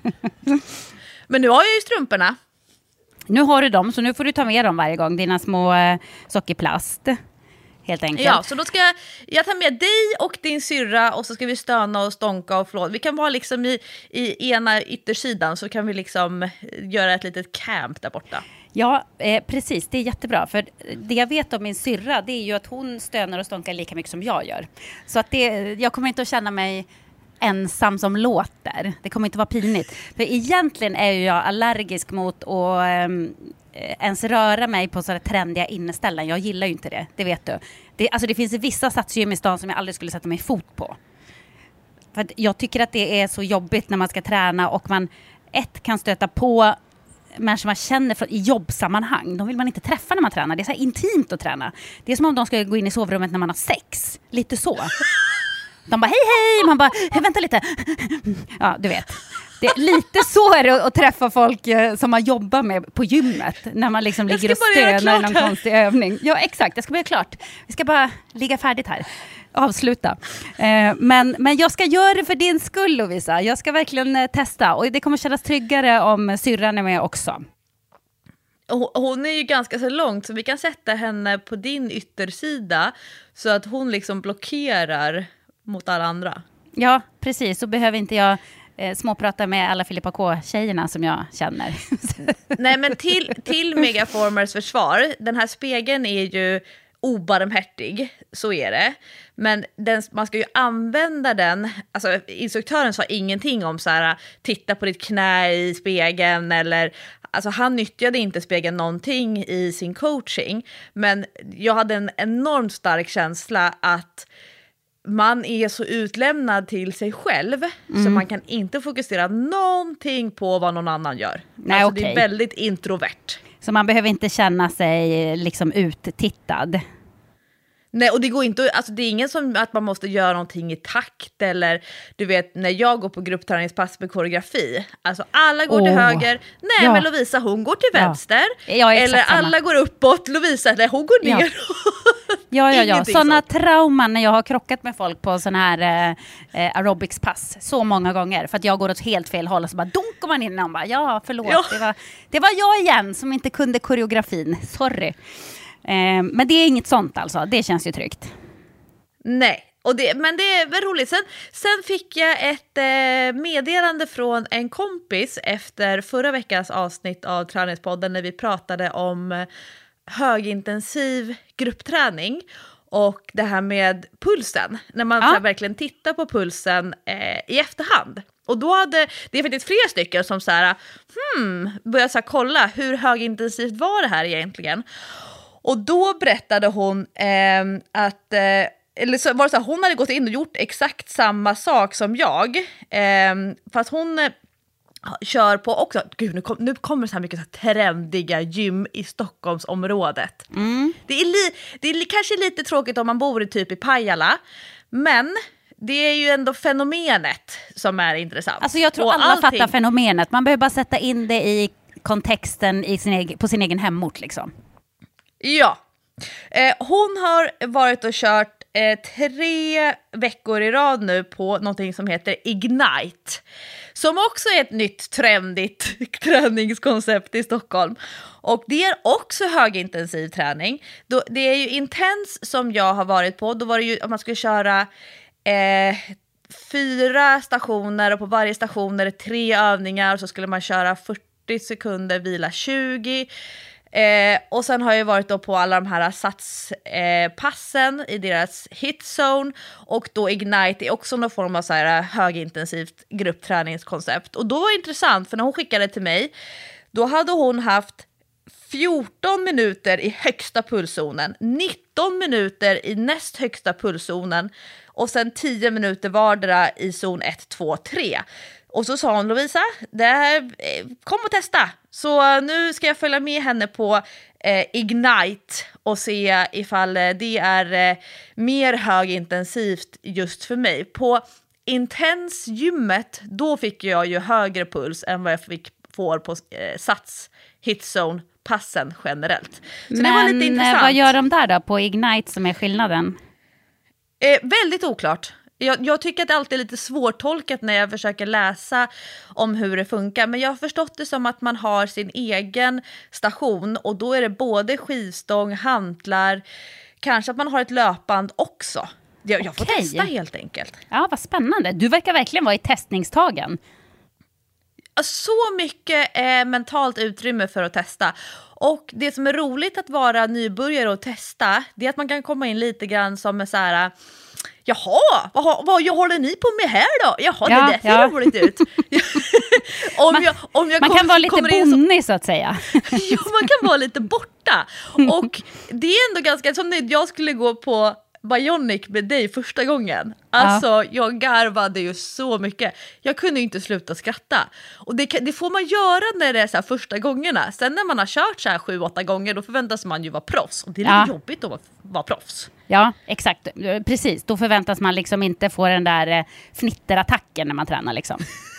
Men nu har jag ju strumporna. Nu har du dem, så nu får du ta med dem varje gång. Dina små eh, sockerplast, helt enkelt. Ja, så då ska jag, jag ta med dig och din syrra och så ska vi stöna och stånka och flåda. Vi kan vara liksom i, i ena yttersidan, så kan vi liksom göra ett litet camp där borta. Ja, eh, precis. Det är jättebra. För det jag vet om min syrra, det är ju att hon stönar och stånkar lika mycket som jag gör. Så att det, jag kommer inte att känna mig ensam som låter. Det kommer inte vara pinigt. För egentligen är ju jag allergisk mot att eh, ens röra mig på sådana trendiga inneställen. Jag gillar ju inte det, det vet du. Det, alltså det finns vissa satsgym i stan som jag aldrig skulle sätta mig fot på. För att jag tycker att det är så jobbigt när man ska träna och man ett kan stöta på människor man känner från, i jobbsammanhang. De vill man inte träffa när man tränar. Det är så här intimt att träna. Det är som om de ska gå in i sovrummet när man har sex. Lite så. De bara hej hej. Man bara vänta lite. Ja, du vet. Det är lite så är det att träffa folk som man jobbar med på gymmet. När man liksom ligger och stönar i någon här. konstig övning. Ja, exakt. Jag ska börja klart. Vi ska bara ligga färdigt här. Avsluta. Eh, men, men jag ska göra det för din skull, Lovisa. Jag ska verkligen eh, testa. Och det kommer kännas tryggare om syrran är med också. Hon är ju ganska så långt, så vi kan sätta henne på din yttersida så att hon liksom blockerar mot alla andra. Ja, precis. Så behöver inte jag eh, småprata med alla Filippa K-tjejerna som jag känner. Nej, men till, till Megaformers försvar, den här spegeln är ju obarmhärtig, så är det. Men den, man ska ju använda den, alltså instruktören sa ingenting om så här, titta på ditt knä i spegeln, eller alltså han nyttjade inte spegeln någonting i sin coaching, men jag hade en enormt stark känsla att man är så utlämnad till sig själv mm. så man kan inte fokusera någonting på vad någon annan gör. Nej, alltså okay. Det är väldigt introvert. Så man behöver inte känna sig liksom uttittad. Nej, och det går inte, alltså det är ingen som att man måste göra någonting i takt, eller du vet när jag går på gruppträningspass med koreografi, alltså alla går oh. till höger, nej ja. men Lovisa hon går till ja. vänster, ja, eller alla samma. går uppåt, Lovisa nej, hon går ner. Ja, ja, ja, ja. Sådana trauman när jag har krockat med folk på sån här eh, aerobicspass så många gånger, för att jag går åt helt fel håll och så bara dunkar man in och bara, ja förlåt, ja. Det, var, det var jag igen som inte kunde koreografin, sorry. Eh, men det är inget sånt alltså, det känns ju tryggt. Nej, och det, men det är väl roligt. Sen, sen fick jag ett eh, meddelande från en kompis efter förra veckans avsnitt av Träningspodden när vi pratade om eh, högintensiv gruppträning och det här med pulsen. När man ja. verkligen tittar på pulsen eh, i efterhand. Och då hade, det är faktiskt flera stycken som så här, hmm, började så här, kolla hur högintensivt var det här egentligen. Och då berättade hon eh, att eh, eller så var det så här, hon hade gått in och gjort exakt samma sak som jag. Eh, fast hon kör på också, gud nu, kom, nu kommer det så här mycket så här trendiga gym i Stockholmsområdet. Mm. Det, är li, det är li, kanske lite tråkigt om man bor i typ i Pajala, men det är ju ändå fenomenet som är intressant. Alltså jag tror och alla allting... fattar fenomenet, man behöver bara sätta in det i kontexten i sin egen, på sin egen hemort liksom. Ja, eh, hon har varit och kört eh, tre veckor i rad nu på någonting som heter Ignite. Som också är ett nytt trendigt träningskoncept i Stockholm. Och det är också högintensiv träning. Då, det är ju Intense som jag har varit på. Då var det ju om man skulle köra eh, fyra stationer och på varje station är det tre övningar. Och så skulle man köra fyrtio sekunder, vila tjugo. Eh, och sen har jag varit då på alla de här satspassen eh, i deras hitzone, och då Ignite är också någon form av så här högintensivt gruppträningskoncept. Och då var det intressant, för när hon skickade till mig, då hade hon haft fjorton minuter i högsta pulszonen, nitton minuter i näst högsta pulszonen och sen tio minuter vardera i zon ett, två, tre. Och så sa hon, Lovisa, det här, kom och testa. Så nu ska jag följa med henne på eh, Ignite och se ifall det är eh, mer högintensivt just för mig. På Intense-gymmet, då fick jag ju högre puls än vad jag fick får på eh, Sats Hitzone-passen generellt. Så men det var lite intressant. Vad gör de där då på Ignite som är skillnaden? Eh, väldigt oklart. Jag, jag tycker att det alltid är lite svårtolkat när jag försöker läsa om hur det funkar. Men jag har förstått det som att man har sin egen station. Och då är det både skivstång, hantlar, kanske att man har ett löpband också. Jag, jag får Okej. testa helt enkelt. Ja, vad spännande. Du verkar verkligen vara i testningstagen. Så mycket eh, mentalt utrymme för att testa. Och det som är roligt att vara nybörjare och testa, det är att man kan komma in lite grann som en så här... Jaha, vad, vad håller ni på med här då? Jaha, ja, det där ser ja. roligt ut. om man jag, om jag man kom, kan vara lite bonnig så... så att säga. Ja, man kan vara lite borta. Och det är ändå ganska, som när jag skulle gå på Bionic med dig första gången. Alltså, ja. Jag garvade ju så mycket. Jag kunde ju inte sluta skratta. Och det, det får man göra när det är så här första gångerna. Sen när man har kört så här sju, åtta gånger, då förväntas man ju vara proffs. Och det är lite ja. jobbigt att vara, vara proffs. Ja, exakt. Precis. Då förväntas man liksom inte få den där eh, fnitterattacken när man tränar liksom.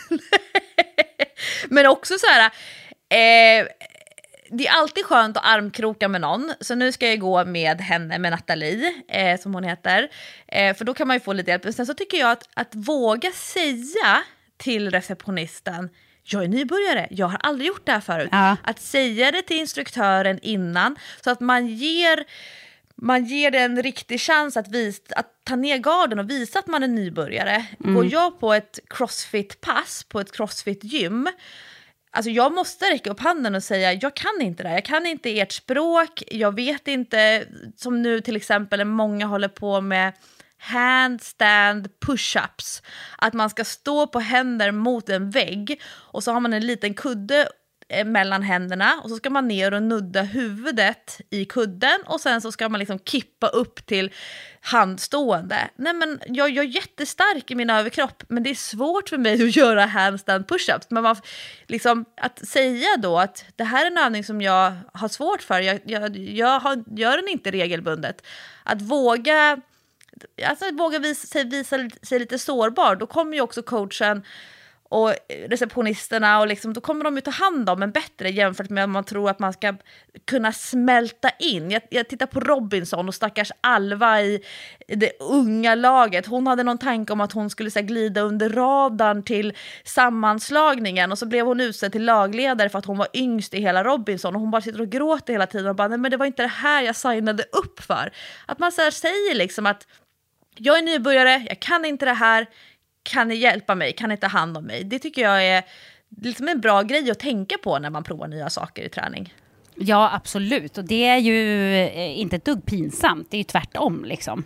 Men också så här... Eh, det är alltid skönt att armkroka med någon. Så nu ska jag gå med henne, med Nathalie, eh, som hon heter. Eh, för då kan man ju få lite hjälp. Sen så tycker jag att, att våga säga till receptionisten, jag är nybörjare, jag har aldrig gjort det här förut. Ja. Att säga det till instruktören innan, så att man ger... Man ger det en riktig chans att, vis, att ta ner garden och visa att man är nybörjare. Mm. Går jag på ett crossfit-pass, på ett crossfit-gym, alltså jag måste räcka upp handen och säga, jag kan inte det här. Jag kan inte ert språk, jag vet inte, som nu till exempel många håller på med handstand push-ups. Att man ska stå på händer mot en vägg och så har man en liten kudde mellan händerna och så ska man ner och nudda huvudet i kudden och sen så ska man liksom kippa upp till handstående. Nej, men jag, jag är jättestark i min överkropp, men det är svårt för mig att göra handstand push-ups. Men man, liksom, att säga då att det här är en övning som jag har svårt för, jag, jag, jag har, gör den inte regelbundet. Att våga, alltså att våga visa, sig, visa sig lite sårbar, då kommer ju också coachen och receptionisterna och liksom, då kommer de ju ta hand om en bättre jämfört med att man tror att man ska kunna smälta in. Jag, jag tittar på Robinson och stackars Alva i det unga laget. Hon hade någon tanke om att hon skulle så här, glida under radarn till sammanslagningen och så blev hon utsedd till lagledare för att hon var yngst i hela Robinson och hon bara sitter och gråter hela tiden och bara, nej men det var inte det här jag signade upp för. Att man så här, säger liksom att jag är nybörjare, jag kan inte det här, kan ni hjälpa mig? Kan ni ta hand om mig? Det tycker jag är liksom en bra grej att tänka på när man provar nya saker i träning. Ja, absolut. Och det är ju inte ett dugg pinsamt. Det är ju tvärtom liksom.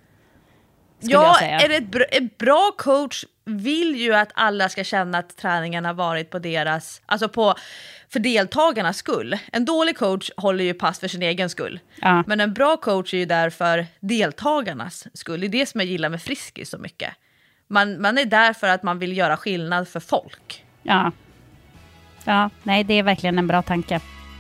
Ja, är det ett bra, ett bra coach vill ju att alla ska känna att träningen har varit på deras, alltså på för deltagarnas skull. En dålig coach håller ju pass för sin egen skull. Ja. Men en bra coach är ju där för deltagarnas skull. Det är det som jag gillar med Friskis så mycket. Man, man är där för att man vill göra skillnad för folk. Ja, Ja, nej, det är verkligen en bra tanke.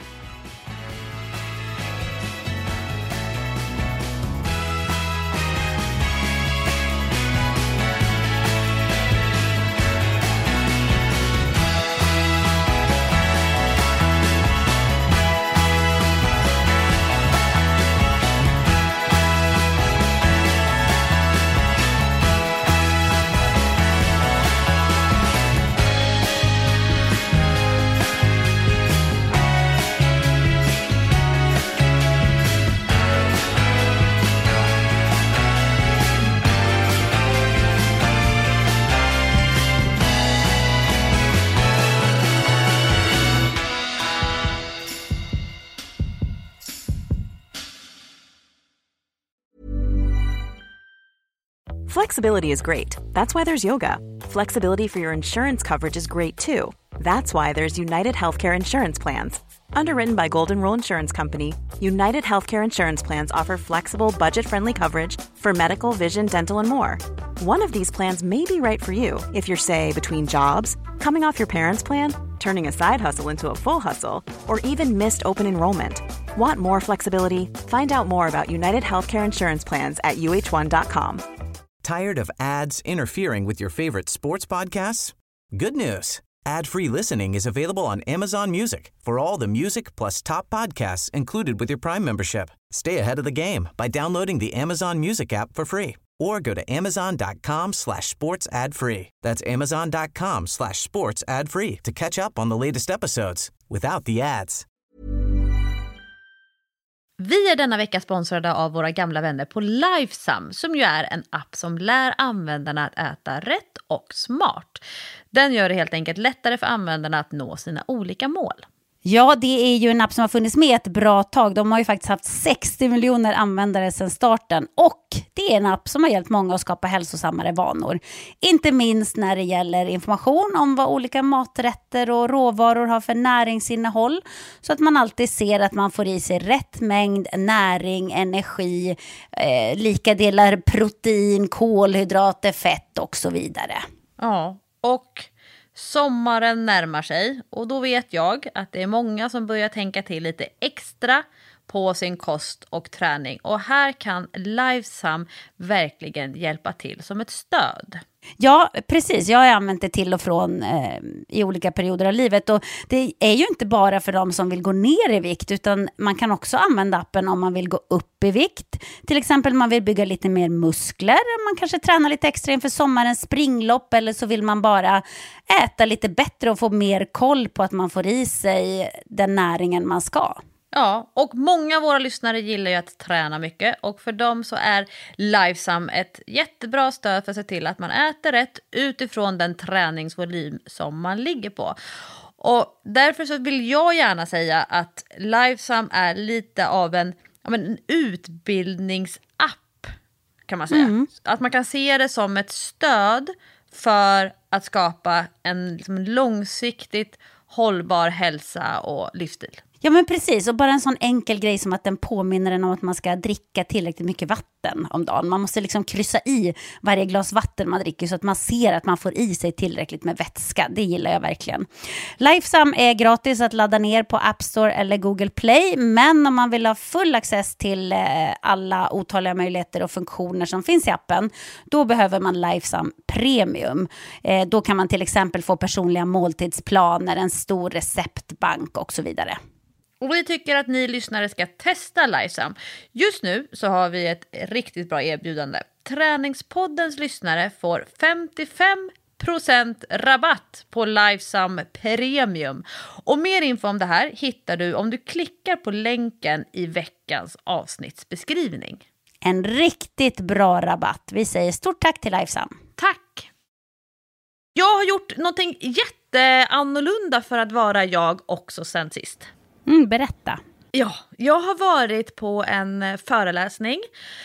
Flexibility is great. That's why there's yoga. Flexibility for your insurance coverage is great too. That's why there's United Healthcare Insurance Plans. Underwritten by Golden Rule Insurance Company, United Healthcare Insurance Plans offer flexible, budget-friendly coverage for medical, vision, dental, and more. One of these plans may be right for you if you're, say, between jobs, coming off your parents' plan, turning a side hustle into a full hustle, or even missed open enrollment. Want more flexibility? Find out more about United Healthcare Insurance Plans at U H one dot com. Tired of ads interfering with your favorite sports podcasts? Good news. Ad-free listening is available on Amazon Music for all the music plus top podcasts included with your Prime membership. Stay ahead of the game by downloading the Amazon Music app for free or go to amazon.com slash sports ad free. That's amazon.com slash sports ad free to catch up on the latest episodes without the ads. Vi är denna vecka sponsrade av våra gamla vänner på Lifesum, som ju är en app som lär användarna att äta rätt och smart. Den gör det helt enkelt lättare för användarna att nå sina olika mål. Ja, det är ju en app som har funnits med ett bra tag. De har ju faktiskt haft sextio miljoner användare sedan starten. Och det är en app som har hjälpt många att skapa hälsosammare vanor. Inte minst när det gäller information om vad olika maträtter och råvaror har för näringsinnehåll. Så att man alltid ser att man får i sig rätt mängd näring, energi, eh, lika delar protein, kolhydrater, fett och så vidare. Ja, och sommaren närmar sig och då vet jag att det är många som börjar tänka till lite extra på sin kost och träning. Och här kan Lifesum verkligen hjälpa till som ett stöd. Ja, precis. Jag har använt det till och från eh, i olika perioder av livet. Och det är ju inte bara för de som vill gå ner i vikt, utan man kan också använda appen om man vill gå upp i vikt. Till exempel man vill bygga lite mer muskler. Man kanske tränar lite extra inför sommarens springlopp, eller så vill man bara äta lite bättre och få mer koll på att man får i sig den näringen man ska. Ja, och många av våra lyssnare gillar ju att träna mycket, och för dem så är Lifesum ett jättebra stöd för att se till att man äter rätt utifrån den träningsvolym som man ligger på. Och därför så vill jag gärna säga att Lifesum är lite av en, en utbildningsapp, kan man säga. Mm. Att man kan se det som ett stöd för att skapa en liksom, långsiktigt hållbar hälsa och livsstil. Ja, men precis, och bara en sån enkel grej som att den påminner en om att man ska dricka tillräckligt mycket vatten om dagen. Man måste liksom kryssa i varje glas vatten man dricker så att man ser att man får i sig tillräckligt med vätska. Det gillar jag verkligen. Lifesum är gratis att ladda ner på App Store eller Google Play, men om man vill ha full access till alla otaliga möjligheter och funktioner som finns i appen, då behöver man Lifesum Premium. Då kan man till exempel få personliga måltidsplaner, en stor receptbank och så vidare. Och vi tycker att ni lyssnare ska testa Lifesum. Just nu så har vi ett riktigt bra erbjudande. Träningspoddens lyssnare får femtiofem procent rabatt på Lifesum Premium. Och mer info om det här hittar du om du klickar på länken i veckans avsnittsbeskrivning. En riktigt bra rabatt. Vi säger stort tack till Lifesum. Tack! Jag har gjort någonting jätteannorlunda för att vara jag också sen sist. Mm, berätta. Ja, jag har varit på en föreläsning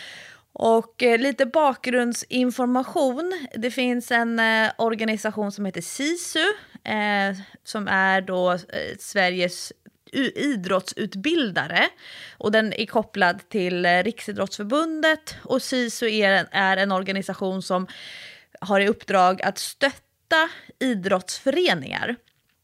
och eh, lite bakgrundsinformation. Det finns en eh, organisation som heter SISU eh, som är då eh, Sveriges idrottsutbildare, och den är kopplad till eh, Riksidrottsförbundet, och SISU är en, är en organisation som har i uppdrag att stötta idrottsföreningar.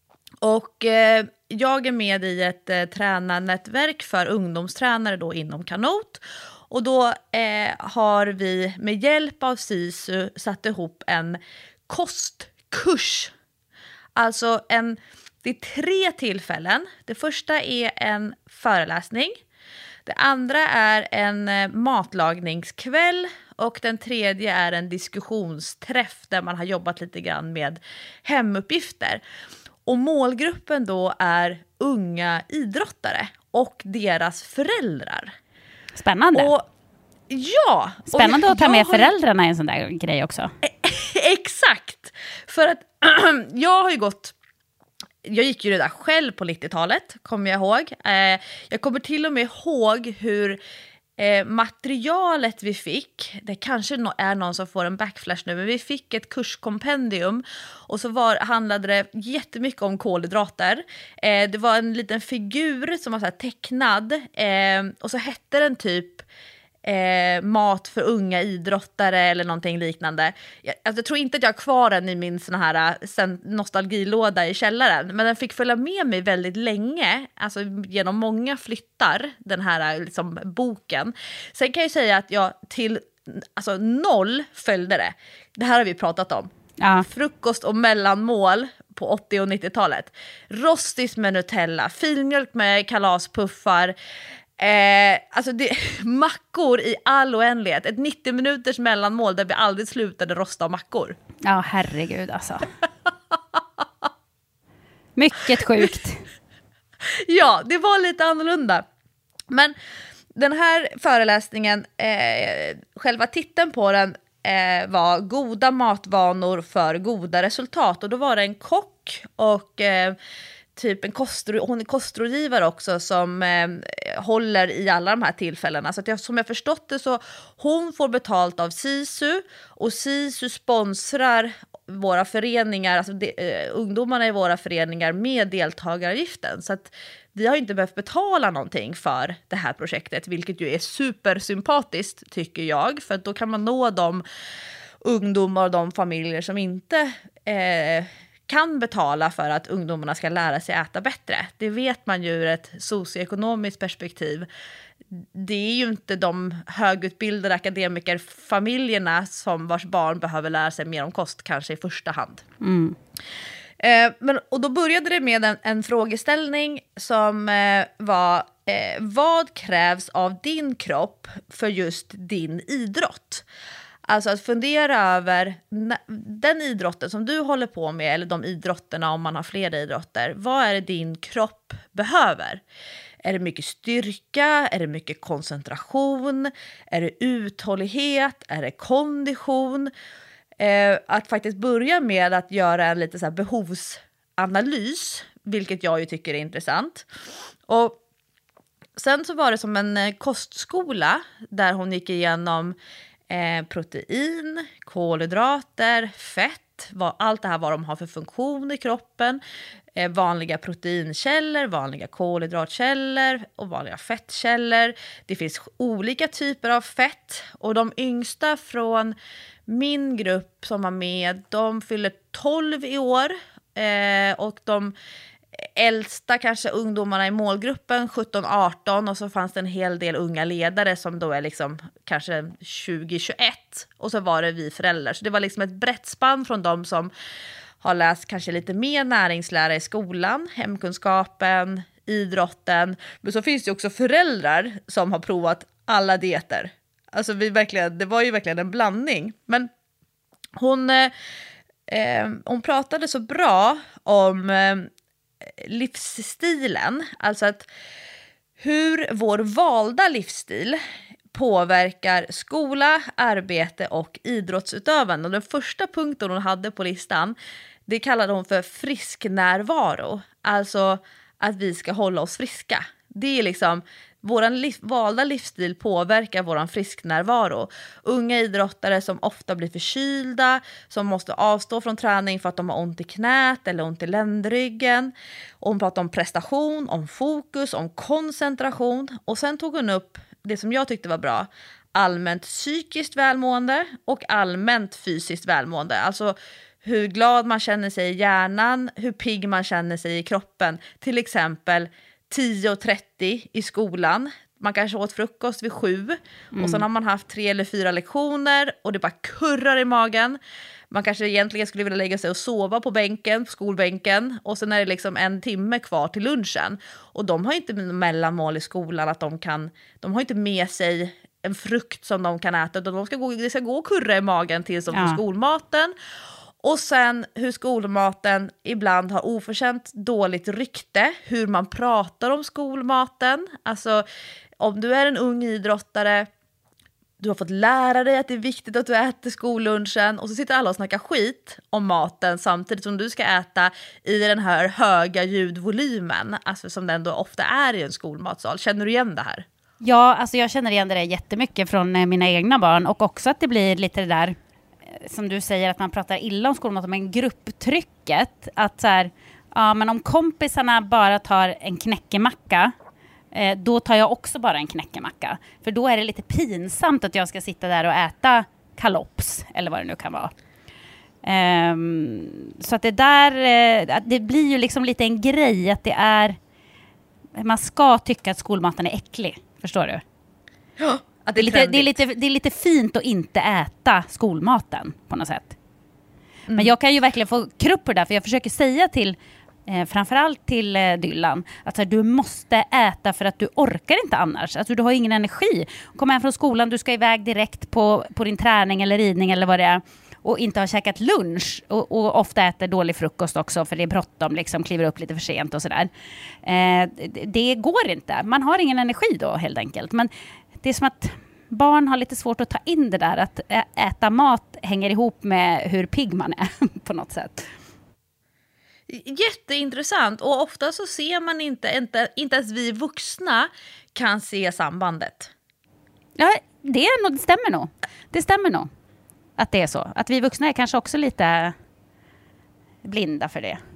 Och eh, jag är med i ett eh, tränarnätverk för ungdomstränare då inom kanot. Och då eh, har vi med hjälp av SISU satt ihop en kostkurs. Alltså en, det är tre tillfällen. Det första är en föreläsning. Det andra är en eh, matlagningskväll. Och den tredje är en diskussionsträff där man har jobbat lite grann med hemuppgifter. Och målgruppen då är unga idrottare och deras föräldrar. Spännande. Och, ja. Spännande och att ta med har... föräldrarna i en sån där grej också. Exakt. För att jag har ju gått... Jag gick ju det där själv på nittiotalet, kommer jag ihåg. Eh, jag kommer till och med ihåg hur... Eh, materialet vi fick, det kanske no- är någon som får en backflash nu, men vi fick ett kurskompendium och så var, handlade det jättemycket om kolhydrater. Eh, det var en liten figur som var så här tecknad eh, och så hette den typ eh, mat för unga idrottare eller någonting liknande. Jag, alltså, jag tror inte att jag har kvar den i min sån här sen, nostalgilåda i källaren, men den fick följa med mig väldigt länge, alltså genom många flyttar, den här liksom, boken. Sen kan jag säga att jag till alltså, noll följde det. Det här har vi pratat om. Ja. Frukost och mellanmål på åttio- och nittiotalet. Rostis med Nutella, filmjölk med kalaspuffar. Eh, alltså det, mackor i all oändlighet. Ett nittio minuters mellanmål där vi aldrig slutade rosta mackor. Ja, herregud alltså. Mycket sjukt. Ja, det var lite annorlunda. Men den här föreläsningen, eh, själva titeln på den eh, var Goda matvanor för goda resultat. Och då var det en kock och... Eh, typ en kostro, hon är kostrådgivare också som eh, håller i alla de här tillfällena. Så att jag, som jag förstått det så hon får betalt av SISU och SISU sponsrar våra föreningar, alltså de, eh, ungdomarna i våra föreningar med deltagaravgiften. Så att vi har inte behövt betala någonting för det här projektet, vilket ju är supersympatiskt tycker jag. För att då kan man nå de ungdomar och de familjer som inte... Eh, kan betala för att ungdomarna ska lära sig äta bättre. Det vet man ju ur ett socioekonomiskt perspektiv. Det är ju inte de högutbildade akademikerfamiljerna som vars barn behöver lära sig mer om kost kanske i första hand. Mm. Eh, men, och då började det med en, en frågeställning som eh, var eh, vad krävs av din kropp för just din idrott? Alltså att fundera över den idrotten som du håller på med eller de idrotterna om man har flera idrotter. Vad är det din kropp behöver? Är det mycket styrka? Är det mycket koncentration? Är det uthållighet? Är det kondition? Eh, att faktiskt börja med att göra en lite så här behovsanalys, vilket jag ju tycker är intressant. Och sen så var det som en kostskola där hon gick igenom Eh, protein, kolhydrater, fett, vad, allt det här vad de har för funktion i kroppen, eh, vanliga proteinkällor, vanliga kolhydratkällor och vanliga fettkällor. Det finns olika typer av fett och de yngsta från min grupp som var med, de fyller tolv i år eh, och de äldsta kanske ungdomarna i målgruppen sjutton arton och så fanns det en hel del unga ledare som då är liksom kanske tjugo tjugoett och så var det vi föräldrar. Så det var liksom ett brett spann från de som har läst kanske lite mer näringslära i skolan, hemkunskapen, idrotten. Men så finns det också föräldrar som har provat alla dieter. Alltså vi verkligen, det var ju verkligen en blandning. Men hon, eh, hon pratade så bra om eh, livsstilen, alltså att hur vår valda livsstil påverkar skola, arbete och idrottsutövande. Och den första punkten hon hade på listan, det kallade hon för frisk närvaro. Alltså att vi ska hålla oss friska. Det är liksom våran liv, valda livsstil påverkar våran frisknärvaro. Unga idrottare som ofta blir förkylda, som måste avstå från träning för att de har ont i knät eller ont i ländryggen. Och hon pratar om prestation, om fokus, om koncentration. Och sen tog hon upp det som jag tyckte var bra. Allmänt psykiskt välmående och allmänt fysiskt välmående. Alltså hur glad man känner sig i hjärnan, hur pigg man känner sig i kroppen. Till exempel tio och trettio i skolan. Man kanske åt frukost vid sju mm. och sen har man haft tre eller fyra lektioner och det bara kurrar i magen. Man kanske egentligen skulle vilja lägga sig och sova på bänken, på skolbänken, och sen är det liksom en timme kvar till lunchen. Och de har inte mellanmål i skolan att de kan, de har inte med sig en frukt som de kan äta, utan de ska gå, det ska gå och kurra i magen tills de får ja. skolmaten. Och sen hur skolmaten ibland har oförtjänt dåligt rykte, hur man pratar om skolmaten. Alltså om du är en ung idrottare, du har fått lära dig att det är viktigt att du äter skollunchen, och så sitter alla och snackar skit om maten samtidigt som du ska äta i den här höga ljudvolymen, alltså som det ändå ofta är i en skolmatsal. Känner du igen det här? Ja, alltså jag känner igen det där jättemycket från eh, mina egna barn, och också att det blir lite det där eh, som du säger, att man pratar illa om skolmaten, men grupptrycket, att så här, ja, men om kompisarna bara tar en knäckemacka, eh, då tar jag också bara en knäckemacka, för då är det lite pinsamt att jag ska sitta där och äta kalops eller vad det nu kan vara. Um, så att det där eh, det blir ju liksom lite en grej att det är, man ska tycka att skolmaten är äcklig. Förstår du? Ja, att det, är det, är lite, det, är lite, det är lite fint att inte äta skolmaten på något sätt. Mm. Men jag kan ju verkligen få krupp på det där, för jag försöker säga till eh, framförallt till eh, Dylan att så här, du måste äta för att du orkar inte annars. Alltså, du har ingen energi. Kom hem från skolan, du ska iväg direkt på, på din träning eller ridning eller vad det är, och inte har käkat lunch, och, och ofta äter dålig frukost också för det är bråttom, liksom kliver upp lite för sent och sådär. Eh, det, det går inte. Man har ingen energi då helt enkelt. Men det är som att barn har lite svårt att ta in det där, att äta mat hänger ihop med hur pigg man är på något sätt. Jätteintressant, och ofta så ser man inte, inte, inte ens vi vuxna kan se sambandet. Ja, det, är nog, det stämmer nog. Det stämmer nog. Att det är så. Att vi vuxna är kanske också lite blinda för det.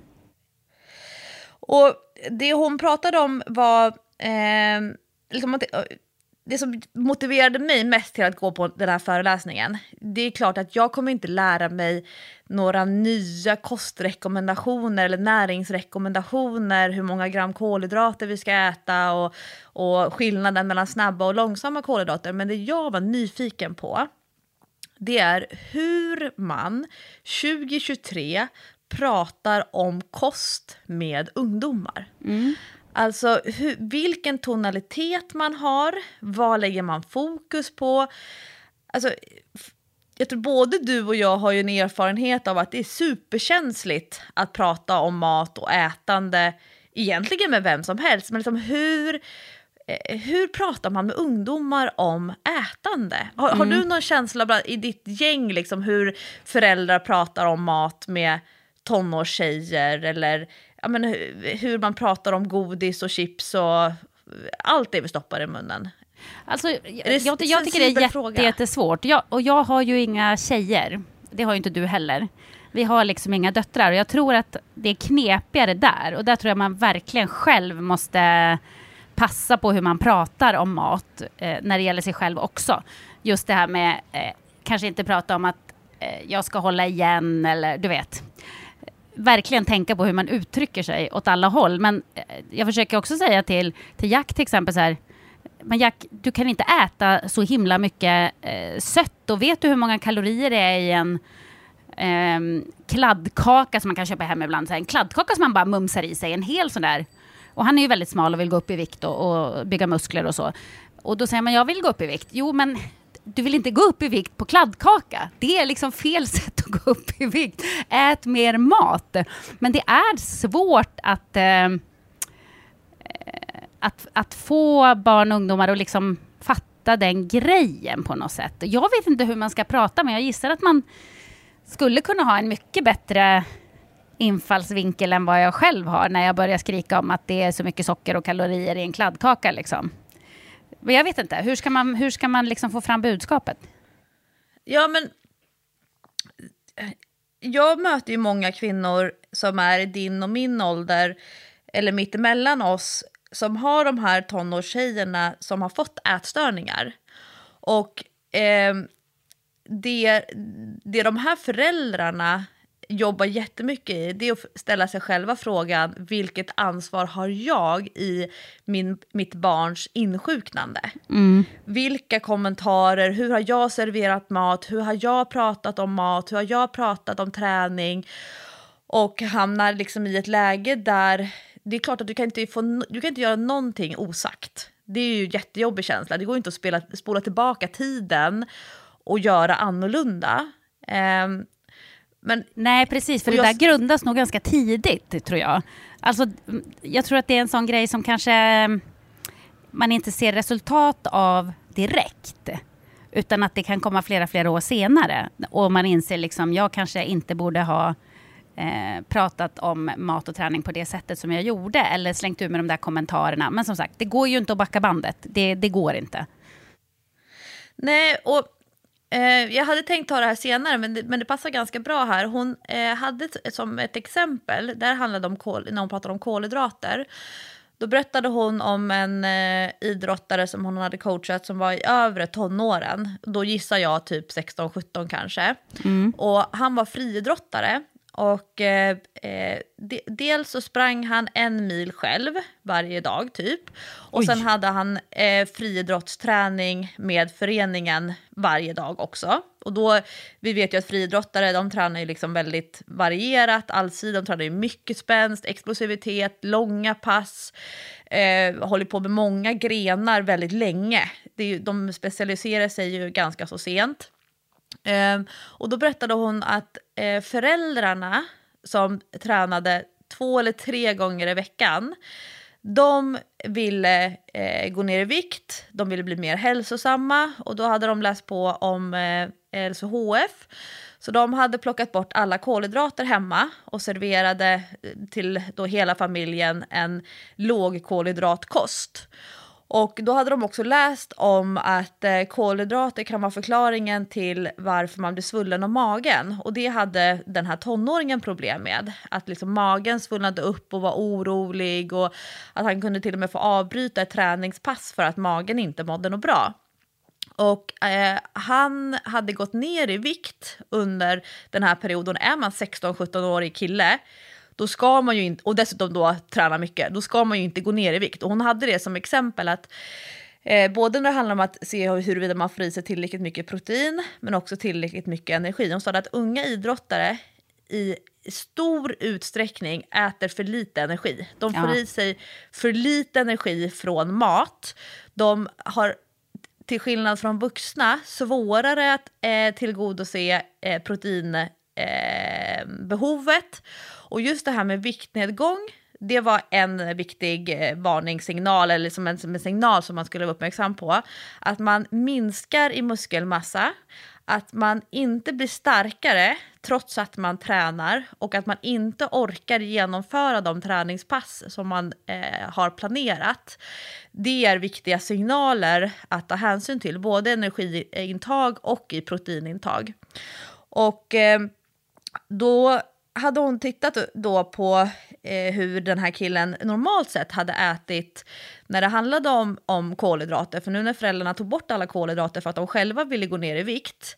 Och det hon pratade om var eh, liksom att det, det som motiverade mig mest till att gå på den här föreläsningen. Det är klart att jag kommer inte lära mig några nya kostrekommendationer eller näringsrekommendationer, hur många gram kolhydrater vi ska äta och, och skillnaden mellan snabba och långsamma kolhydrater. Men det jag var nyfiken på, det är hur man tjugo tjugotre pratar om kost med ungdomar. Mm. Alltså hur, vilken tonalitet man har, vad lägger man fokus på? Alltså, jag tror både du och jag har ju en erfarenhet av att det är superkänsligt att prata om mat och ätande egentligen med vem som helst. Men liksom hur... Hur pratar man med ungdomar om ätande? Har, mm. har du någon känsla i ditt gäng liksom, hur föräldrar pratar om mat med tonårstjejer, eller ja, men, hur, hur man pratar om godis och chips och allt det vi stoppar i munnen? Alltså, jag, jag, jag tycker det är jätte, jättesvårt. Jag, och jag har ju inga tjejer. Det har ju inte du heller. Vi har liksom inga döttrar, och jag tror att det är knepigare där. Och där tror jag man verkligen själv måste passa på hur man pratar om mat eh, när det gäller sig själv också. Just det här med eh, kanske inte prata om att eh, jag ska hålla igen, eller du vet. Verkligen tänka på hur man uttrycker sig åt alla håll. Men eh, jag försöker också säga till, till Jack till exempel så här, men Jack, du kan inte äta så himla mycket eh, sött, och vet du hur många kalorier det är i en eh, kladdkaka som man kan köpa hem ibland, så här, en kladdkaka som man bara mumsar i sig, en hel sån där. Och han är ju väldigt smal och vill gå upp i vikt och, och bygga muskler och så. Och då säger man, jag vill gå upp i vikt. Jo, men du vill inte gå upp i vikt på kladdkaka. Det är liksom fel sätt att gå upp i vikt. Ät mer mat. Men det är svårt att, eh, att, att få barn och ungdomar att liksom fatta den grejen på något sätt. Jag vet inte hur man ska prata, men jag gissar att man skulle kunna ha en mycket bättre infallsvinkel än vad jag själv har när jag börjar skrika om att det är så mycket socker och kalorier i en kladdkaka liksom. Men jag vet inte, hur ska man, hur ska man liksom få fram budskapet? Ja, men jag möter ju många kvinnor som är i din och min ålder eller mitt emellan oss, som har de här tonårstjejerna som har fått ätstörningar. Och eh, det, det de här föräldrarna jobbar jättemycket i, det är att ställa sig själva frågan, vilket ansvar har jag i min, mitt barns insjuknande? Mm. Vilka kommentarer, hur har jag serverat mat, hur har jag pratat om mat, hur har jag pratat om träning? Och hamnar liksom i ett läge där det är klart att du kan inte, få, du kan inte göra någonting osagt. Det är ju en jättejobbig känsla. Det går inte att spela, spola tillbaka tiden och göra annorlunda. Um, men, Nej, precis. För det jag... där grundas nog ganska tidigt, tror jag. Alltså, jag tror att det är en sån grej som kanske man inte ser resultat av direkt. Utan att det kan komma flera, flera år senare. Och man inser liksom, jag kanske inte borde ha eh, pratat om mat och träning på det sättet som jag gjorde. Eller slängt ur med de där kommentarerna. Men som sagt, det går ju inte att backa bandet. Det, det går inte. Nej, och eh, jag hade tänkt ta det här senare, men det, men det passar ganska bra här. Hon eh, hade t- som ett exempel, där handlade om kol, när hon pratade om kolhydrater. Då berättade hon om en eh, idrottare som hon hade coachat som var i övre tonåren. Då gissar jag typ sexton sjutton kanske. Mm. Och han var friidrottare. Och eh, de, dels så sprang han en mil själv varje dag typ. Och Oj. sen hade han eh, friidrottsträning med föreningen varje dag också. Och då, vi vet ju att friidrottare, de tränar ju liksom väldigt varierat, allsidigt. De tränar ju mycket spänst, explosivitet, långa pass. Eh, håller på med många grenar väldigt länge. Det är ju, de specialiserar sig ju ganska så sent. Eh, och då berättade hon att eh, föräldrarna som tränade två eller tre gånger i veckan, de ville eh, gå ner i vikt, de ville bli mer hälsosamma, och då hade de läst på om eh, L C H F. Så de hade plockat bort alla kolhydrater hemma och serverade till då hela familjen en låg kolhydratkost. Och då hade de också läst om att eh, kolhydrater kan vara förklaringen till varför man blir svullen om magen. Och det hade den här tonåringen problem med. Att liksom magen svullnade upp och var orolig. Och att han kunde till och med få avbryta ett träningspass för att magen inte mådde något bra. Och eh, han hade gått ner i vikt under den här perioden. Är man sexton sjutton-årig kille, då ska man ju inte, och dessutom då träna mycket, då ska man ju inte gå ner i vikt. Och hon hade det som exempel att eh, både när det handlar om att se huruvida man får i sig tillräckligt mycket protein, men också tillräckligt mycket energi. Hon sa att unga idrottare i stor utsträckning äter för lite energi. De får Ja. i sig för lite energi från mat. De har, till skillnad från vuxna, svårare att eh, tillgodose eh, proteinbehovet. Eh, och just det här med viktnedgång, det var en viktig eh, varningssignal, eller som en, som en signal som man skulle vara uppmärksam på. Att man minskar i muskelmassa, att man inte blir starkare trots att man tränar, och att man inte orkar genomföra de träningspass som man eh, har planerat. Det är viktiga signaler att ta hänsyn till, både energiintag och i proteinintag. Och eh, då hade hon tittat då på eh, hur den här killen normalt sett hade ätit när det handlade om, om kolhydrater. För nu när föräldrarna tog bort alla kolhydrater för att de själva ville gå ner i vikt,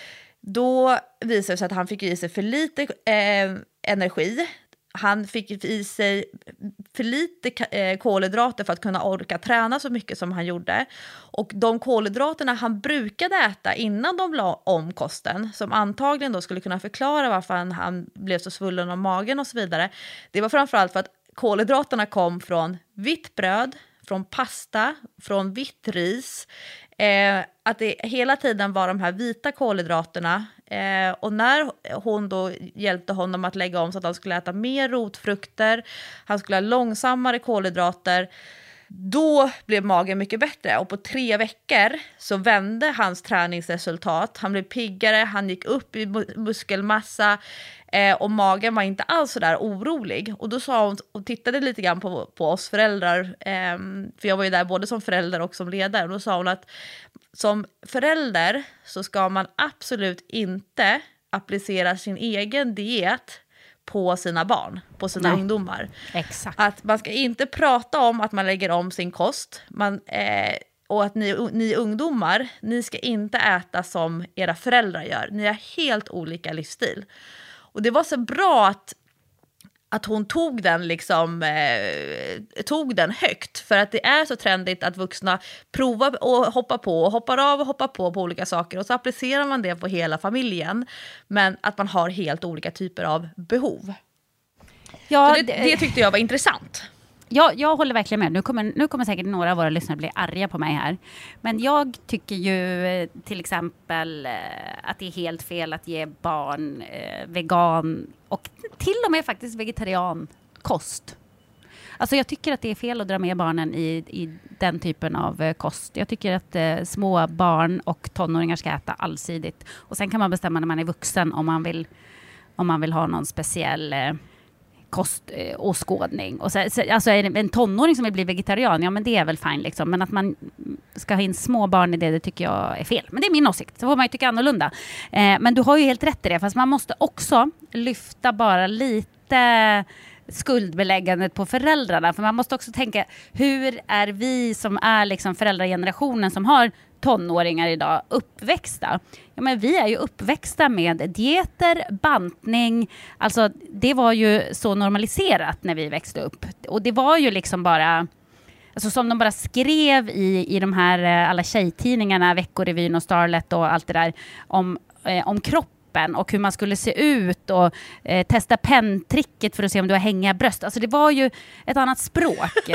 då visade det sig att han fick i sig för lite eh, energi. Han fick i sig för lite eh, kolhydrater för att kunna orka träna så mycket som han gjorde. Och de kolhydraterna han brukade äta innan de la om kosten, som antagligen då skulle kunna förklara varför han, han blev så svullen om magen och så vidare, det var framförallt för att kolhydraterna kom från vitt bröd, från pasta, från vitt ris. Eh, att det hela tiden var de här vita kolhydraterna. Eh, och när hon då hjälpte honom att lägga om så att han skulle äta mer rotfrukter, han skulle ha långsammare kolhydrater, då blev magen mycket bättre. Och på tre veckor så vände hans träningsresultat. Han blev piggare, han gick upp i muskelmassa, eh, och magen var inte alls så där orolig. Och då sa hon, och tittade lite grann på, på oss föräldrar, eh, för jag var ju där både som förälder och som ledare. Och då sa hon att som förälder så ska man absolut inte applicera sin egen diet på sina barn, på sina Nej. ungdomar. Exakt. Att man ska inte prata om att man lägger om sin kost. Man, eh, och att ni, ni ungdomar, ni ska inte äta som era föräldrar gör. Ni har helt olika livsstil. Och det var så bra att att hon tog den liksom eh, tog den högt, för att det är så trendigt att vuxna provar och hoppar på och hoppar av och hoppar på på olika saker, och så applicerar man det på hela familjen, men att man har helt olika typer av behov. Ja, det, det tyckte jag var intressant. Ja, jag håller verkligen med. Nu kommer, nu kommer säkert några av våra lyssnare bli arga på mig här. Men jag tycker ju till exempel att det är helt fel att ge barn eh, vegan och till och med faktiskt vegetariankost. Alltså jag tycker att det är fel att dra med barnen i, i den typen av eh, kost. Jag tycker att eh, små barn och tonåringar ska äta allsidigt. Och sen kan man bestämma när man är vuxen om man vill, om man vill ha någon speciell... Eh, koståskådning. Och så, så, alltså är det en tonåring som vill bli vegetarian, ja men det är väl fine liksom. Men att man ska ha in små barn i det, det tycker jag är fel. Men det är min åsikt, så får man ju tycka annorlunda. Eh, men du har ju helt rätt i det, fast man måste också lyfta bara lite skuldbeläggandet på föräldrarna. För man måste också tänka, hur är vi som är liksom föräldragenerationen som har tonåringar idag uppväxta? Ja, men vi är ju uppväxta med dieter, bantning. Alltså det var ju så normaliserat när vi växte upp. Och det var ju liksom bara... Alltså som de bara skrev i, i de här alla tjejtidningarna, Veckorevyn och Starlet och allt det där om, eh, om kroppen och hur man skulle se ut och eh, testa penntricket för att se om du har hängiga bröst. Alltså det var ju ett annat språk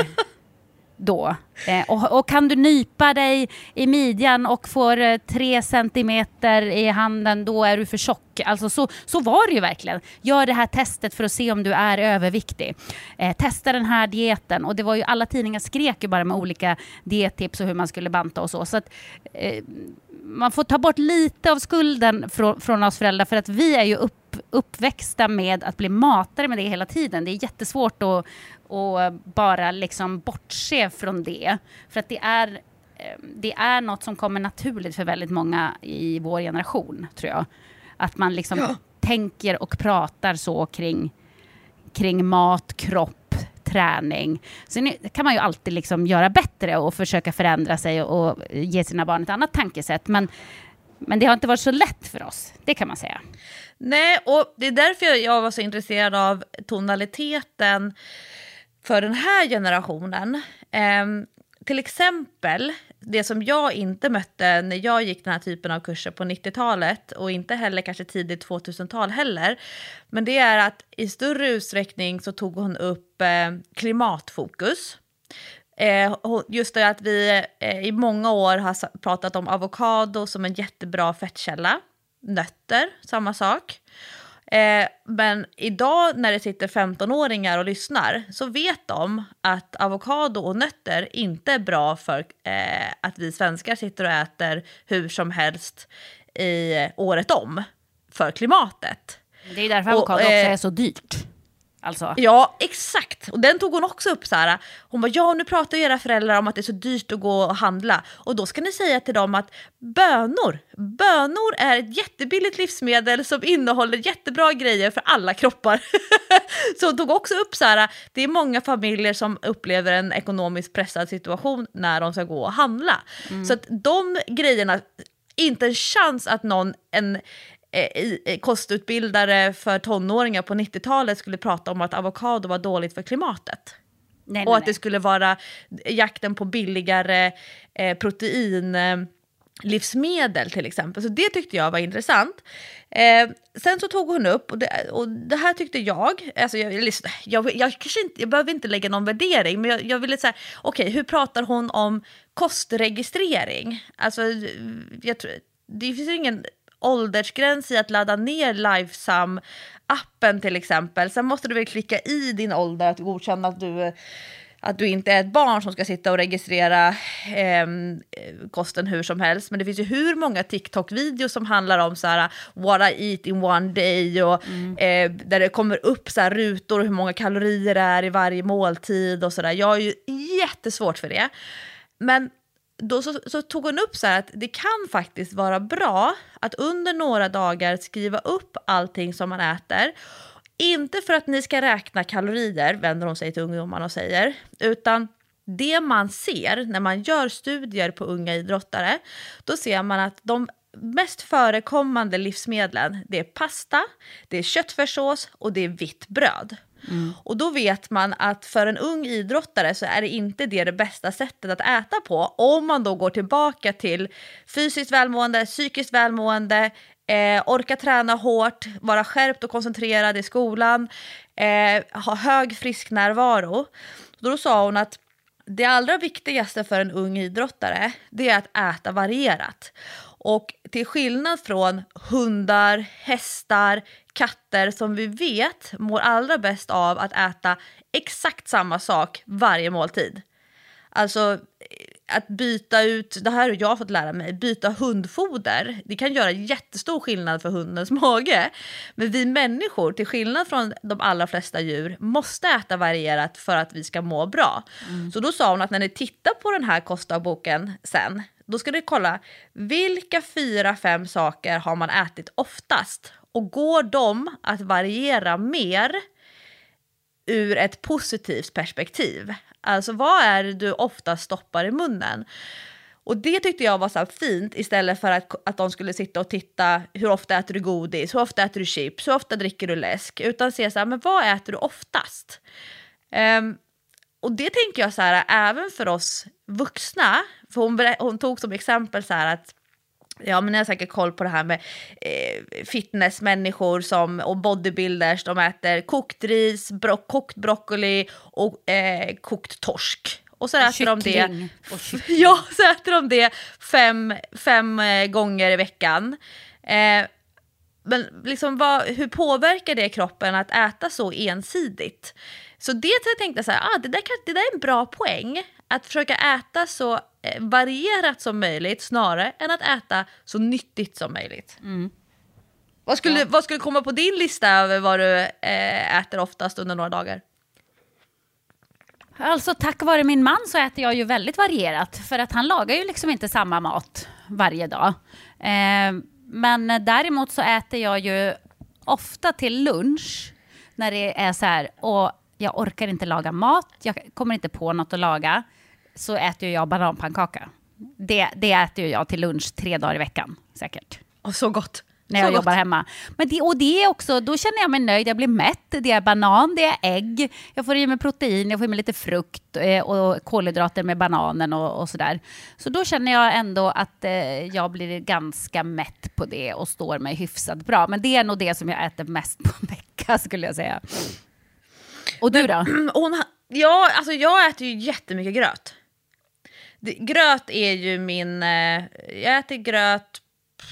då. Eh, och, och kan du nypa dig i midjan och får eh, tre centimeter i handen, då är du för tjock. Alltså så, så var det ju verkligen. Gör det här testet för att se om du är överviktig. Eh, testa den här dieten. Och det var ju, alla tidningar skrek ju bara med olika diettips och hur man skulle banta och så. Så att eh, man får ta bort lite av skulden från, från oss föräldrar, för att vi är ju upp, uppväxta med att bli matade med det hela tiden. Det är jättesvårt att och bara liksom bortse från det. För att det är, det är något som kommer naturligt för väldigt många i vår generation, tror jag. Att man liksom ja. tänker och pratar så kring, kring mat, kropp, träning. Sen kan man ju alltid liksom göra bättre och försöka förändra sig och ge sina barn ett annat tankesätt. Men, men det har inte varit så lätt för oss, det kan man säga. Nej, och det är därför jag var så intresserad av tonaliteten för den här generationen. Eh, till exempel, det som jag inte mötte när jag gick den här typen av kurser på nittiotalet och inte heller kanske tidigt tvåtusental heller. Men det är att i större utsträckning så tog hon upp eh, klimatfokus. Eh, just det att vi eh, i många år har pratat om avokado som en jättebra fettkälla. Nötter, samma sak. Eh, men idag när det sitter femtonåringar och lyssnar så vet de att avokado och nötter inte är bra för eh, att vi svenskar sitter och äter hur som helst i året om för klimatet. Det är därför avokado och, eh, också är så dyrt. Alltså. Ja, exakt. Och den tog hon också upp så här. Hon bara, ja nu pratar era föräldrar om att det är så dyrt att gå och handla. Och då ska ni säga till dem att bönor, bönor är ett jättebilligt livsmedel som innehåller jättebra grejer för alla kroppar. Så hon tog också upp så här, det är många familjer som upplever en ekonomiskt pressad situation när de ska gå och handla. Mm. Så att de grejerna, inte en chans att någon, en kostutbildare för tonåringar på nittiotalet skulle prata om att avokado var dåligt för klimatet. Nej, och nej, att det skulle vara jakten på billigare eh, protein eh, livsmedel till exempel. Så det tyckte jag var intressant. Eh, sen så tog hon upp, och det, och det här tyckte jag, alltså jag, jag, jag, jag, kanske inte, jag behöver inte lägga någon värdering, men jag, jag ville säga, okej, okay, hur pratar hon om kostregistrering? Alltså, jag tror, det finns ju ingen åldersgräns i att ladda ner Lifesum-appen till exempel. Sen måste du väl klicka i din ålder att godkänna att du, att du inte är ett barn som ska sitta och registrera eh, kosten hur som helst. Men det finns ju hur många TikTok-videos som handlar om så här, what I eat in one day och mm. eh, där det kommer upp så här rutor och hur många kalorier det är i varje måltid och sådär. Jag har ju jättesvårt för det. Men då så, så tog hon upp så här att det kan faktiskt vara bra att under några dagar skriva upp allting som man äter. Inte för att ni ska räkna kalorier, vänder hon sig till ungdomarna och säger, utan det man ser när man gör studier på unga idrottare, då ser man att de mest förekommande livsmedlen, det är pasta, det är köttfärssås och det är vitt bröd. Mm. Och då vet man att för en ung idrottare så är det inte det, det bästa sättet att äta på. Om man då går tillbaka till fysiskt välmående, psykiskt välmående, eh, orka träna hårt, vara skärpt och koncentrerad i skolan, eh, ha hög frisk närvaro. Då sa hon att det allra viktigaste för en ung idrottare, det är att äta varierat. Och till skillnad från hundar, hästar, katter som vi vet mår allra bäst av att äta exakt samma sak varje måltid. Alltså att byta ut, det här har jag fått lära mig, byta hundfoder. Det kan göra jättestor skillnad för hundens mage. Men vi människor, till skillnad från de allra flesta djur, måste äta varierat för att vi ska må bra. Mm. Så då sa hon att när ni tittar på den här kostdagboken sen, då ska ni kolla vilka fyra, fem saker har man ätit oftast. Och går de att variera mer ur ett positivt perspektiv? Alltså vad är det du ofta stoppar i munnen? Och det tyckte jag var så här fint, istället för att, att de skulle sitta och titta hur ofta äter du godis, hur ofta äter du chips, hur ofta dricker du läsk. Utan se så här, men vad äter du oftast? Um, och det tänker jag så här, även för oss vuxna. För hon, hon tog som exempel så här att ja, men jag har säkert koll på det här med eh, fitnessmänniskor som, och bodybuilders. De äter kokt ris, bro- kokt broccoli och eh, kokt torsk. Och så äter de det, ja, så äter de det fem, fem eh, gånger i veckan. Eh, men liksom vad, hur påverkar det kroppen att äta så ensidigt? Så det jag tänkte så här, ah, det, där kan, det där är en bra poäng. Att försöka äta så eh, varierat som möjligt snarare än att äta så nyttigt som möjligt. Mm. Vad, skulle, ja. vad skulle komma på din lista över vad du eh, äter oftast under några dagar? Alltså tack vare min man så äter jag ju väldigt varierat. För att han lagar ju liksom inte samma mat varje dag. Eh, men däremot så äter jag ju ofta till lunch. När det är så här, och jag orkar inte laga mat, jag kommer inte på något att laga, så äter jag bananpannkaka. Det, det äter jag till lunch tre dagar i veckan, säkert. Och så gott. När jag så jobbar gott. hemma. Men det, och det är också, då känner jag mig nöjd, jag blir mätt. Det är banan, det är ägg, jag får i mig protein, jag får i mig lite frukt eh, och kolhydrater med bananen och, och sådär. Så då känner jag ändå att eh, jag blir ganska mätt på det och står mig hyfsat bra. Men det är nog det som jag äter mest på en vecka, skulle jag säga. Och du då? Men, hon, ja, alltså jag äter ju jättemycket gröt. Det, gröt är ju min... Eh, jag äter gröt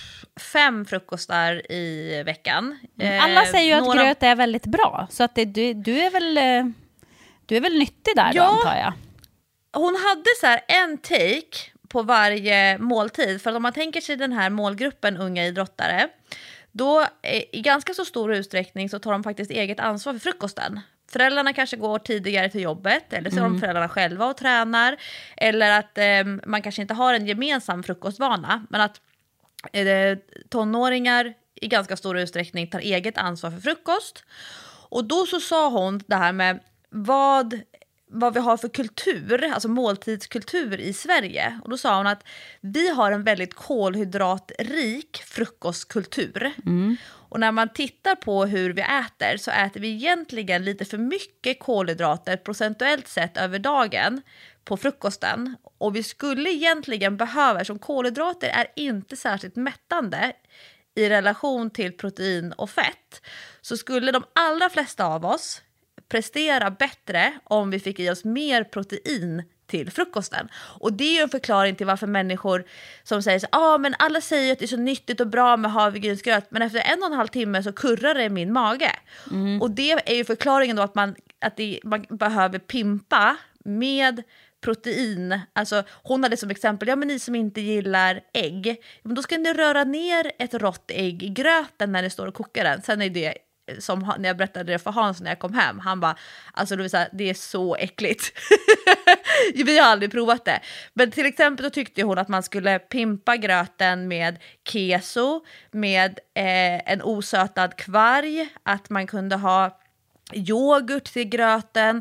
fem frukostar i veckan. Eh, Alla säger ju att några... gröt är väldigt bra. Så att det, du, du, är väl, du är väl nyttig där ja, då, antar jag. Hon hade så här en take på varje måltid. För om man tänker sig den här målgruppen unga idrottare, då i ganska så stor utsträckning så tar de faktiskt eget ansvar för frukosten. Föräldrarna kanske går tidigare till jobbet, eller så är de Mm. föräldrarna själva och tränar, eller att eh, man kanske inte har en gemensam frukostvana, men att eh, tonåringar i ganska stor utsträckning tar eget ansvar för frukost. Och då så sa hon det här med vad, vad vi har för kultur, alltså måltidskultur i Sverige. Och då sa hon att vi har en väldigt kolhydratrik frukostkultur. Mm. Och när man tittar på hur vi äter så äter vi egentligen lite för mycket kolhydrater procentuellt sett över dagen på frukosten. Och vi skulle egentligen behöva, som kolhydrater är inte särskilt mättande i relation till protein och fett, så skulle de allra flesta av oss prestera bättre om vi fick i oss mer protein till frukosten. Och det är ju en förklaring till varför människor som säger så, ah, men alla säger att det är så nyttigt och bra med havregrynsgröt, men efter en och en halv timme så kurrar det i min mage. Mm. Och det är ju förklaringen då att man, att det, man behöver pimpa med protein. Alltså hon hade som exempel, ja men ni som inte gillar ägg, men då ska ni röra ner ett rått ägg i gröten när det står och kokar den. Sen är det som när jag berättade det för Hans när jag kom hem, han bara, alltså det, vill säga, det är så äckligt. Vi har aldrig provat det. Men till exempel då tyckte hon att man skulle pimpa gröten med keso, med eh, en osötad kvarg, att man kunde ha yoghurt till gröten,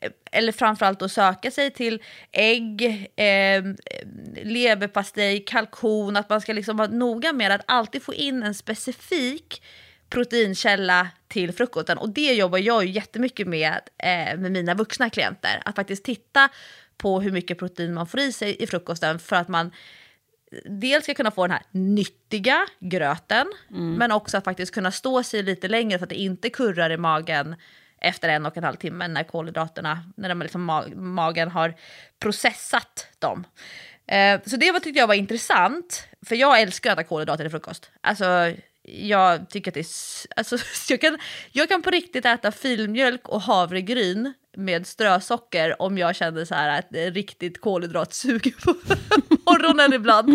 eller framförallt att söka sig till ägg, eh, leverpastej, kalkon, att man ska liksom vara noga med att alltid få in en specifik proteinkälla till frukosten. Och det jobbar jag ju jättemycket med eh, med mina vuxna klienter, att faktiskt titta på hur mycket protein man får i sig i frukosten för att man dels ska kunna få den här nyttiga gröten, mm. men också att faktiskt kunna stå sig lite längre så att det inte kurrar i magen efter en och en halv timme när kolhydraterna, när de liksom ma- magen har processat dem. Eh, så det var, tyckte jag var intressant, för jag älskar att äta kolhydrater i frukost. Alltså jag tycker att det är, alltså, jag, kan, jag kan på riktigt äta filmjölk och havregryn med strösocker om jag känner så här att det är riktigt kolhydratsug på morgonen ibland.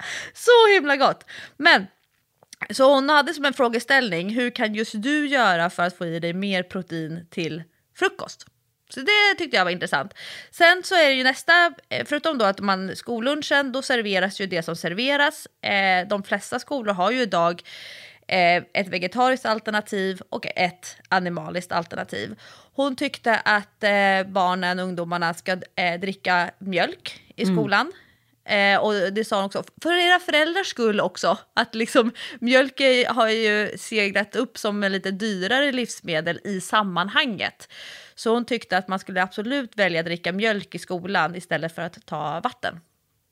Så himla gott. Men så hon hade som en frågeställning, hur kan just du göra för att få i dig mer protein till frukost? Så det tyckte jag var intressant. Sen så är det ju nästa, förutom då att man skollunchen, då serveras ju det som serveras. Eh, de flesta skolor har ju idag eh, ett vegetariskt alternativ och ett animaliskt alternativ. Hon tyckte att eh, barnen, ungdomarna ska eh, dricka mjölk i skolan. Mm. Eh, och det sa hon också, för era föräldrars skull också, att liksom mjölk har ju seglat upp som en lite dyrare livsmedel i sammanhanget. Så hon tyckte att man skulle absolut välja att dricka mjölk i skolan istället för att ta vatten.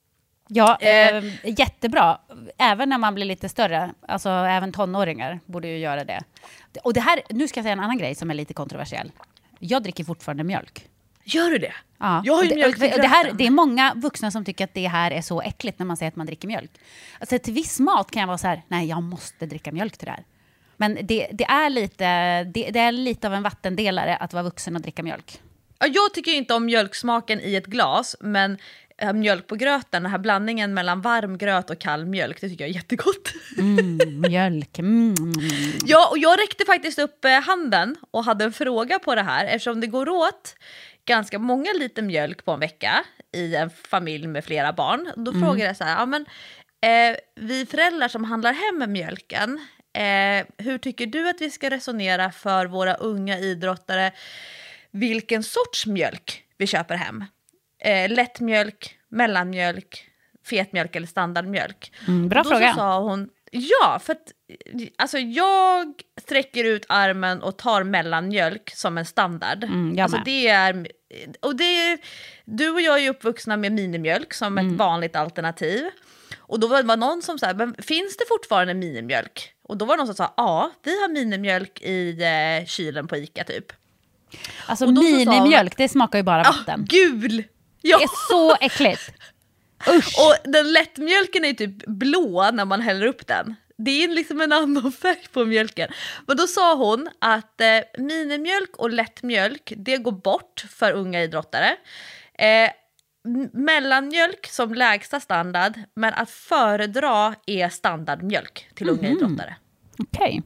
Ja, eh, jättebra. Även när man blir lite större, alltså även tonåringar borde ju göra det. Och det här, nu ska jag säga en annan grej som är lite kontroversiell. Jag dricker fortfarande mjölk. Gör du det? Ja. Jag har ju det, mjölk till det, här, det är många vuxna som tycker att det här är så äckligt när man säger att man dricker mjölk. Alltså till viss mat kan jag vara så här, nej jag måste dricka mjölk till det här. Men det, det, är lite, det, det är lite av en vattendelare att vara vuxen och dricka mjölk. Ja, jag tycker inte om mjölksmaken i ett glas, men äh, mjölk på gröten, den här blandningen mellan varm gröt och kall mjölk, det tycker jag är jättegott. Mm, mjölk. Mm. Ja, och jag räckte faktiskt upp eh, handen och hade en fråga på det här, eftersom det går åt ganska många liter mjölk på en vecka i en familj med flera barn. Då mm. frågade jag så här, ja men eh, vi föräldrar som handlar hem med mjölken, eh, hur tycker du att vi ska resonera för våra unga idrottare vilken sorts mjölk vi köper hem? Eh, lättmjölk, mellanmjölk, fetmjölk eller standardmjölk? Mm, bra då fråga. Så sa hon, ja, för att alltså jag sträcker ut armen och tar mellanmjölk som en standard. Mm, alltså det är, och det är, du och jag är uppvuxna med minimjölk som mm. ett vanligt alternativ. Och då var det någon som sa, men finns det fortfarande minimjölk? Och då var det någon som sa, ja, vi har minimjölk i eh, kylen på Ica typ. Alltså minimjölk, hon, det smakar ju bara vatten. Oh, gul! Ja. Det är så äckligt. Usch. Och den lättmjölken är typ blå när man häller upp den. Det är liksom en annan färg på mjölken. Men då sa hon att eh, minimjölk och lättmjölk, det går bort för unga idrottare. Eh, mellanmjölk som lägsta standard, men att föredra är standardmjölk till unga mm. idrottare. Okej. Okay.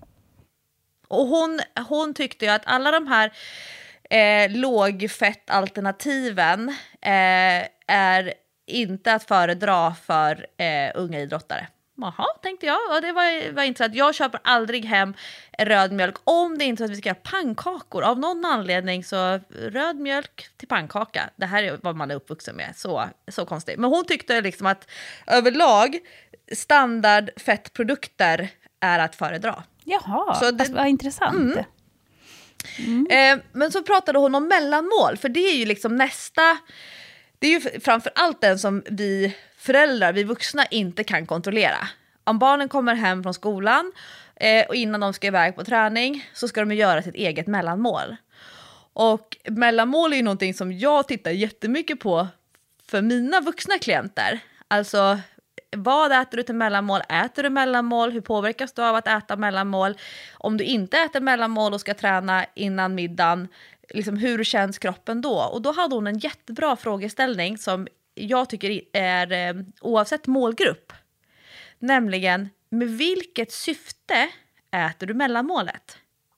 Och hon, hon tyckte ju att alla de här eh, lågfettalternativen eh, är inte att föredra för eh, unga idrottare. Jaha, tänkte jag. Och det var, var intressant. Jag köper aldrig hem röd mjölk om det inte är att vi ska göra pannkakor. Av någon anledning så röd mjölk till pannkaka. Det här är vad man är uppvuxen med. Så, så konstigt. Men hon tyckte liksom att överlag standard fettprodukter är att föredra. Jaha, så det var intressant. Mm. Mm. Eh, men så pratade hon om mellanmål. För det är ju liksom nästa... Det är ju framför allt den som vi föräldrar, vi vuxna inte kan kontrollera. Om barnen kommer hem från skolan eh, och innan de ska iväg på träning så ska de göra sitt eget mellanmål. Och mellanmål är ju någonting som jag tittar jättemycket på för mina vuxna klienter. Alltså, vad äter du till mellanmål? Äter du mellanmål? Hur påverkas du av att äta mellanmål? Om du inte äter mellanmål och ska träna innan middagen, liksom, hur känns kroppen då? Och då hade hon en jättebra frågeställning som jag tycker är eh, oavsett målgrupp. Nämligen, med vilket syfte äter du mellanmålet?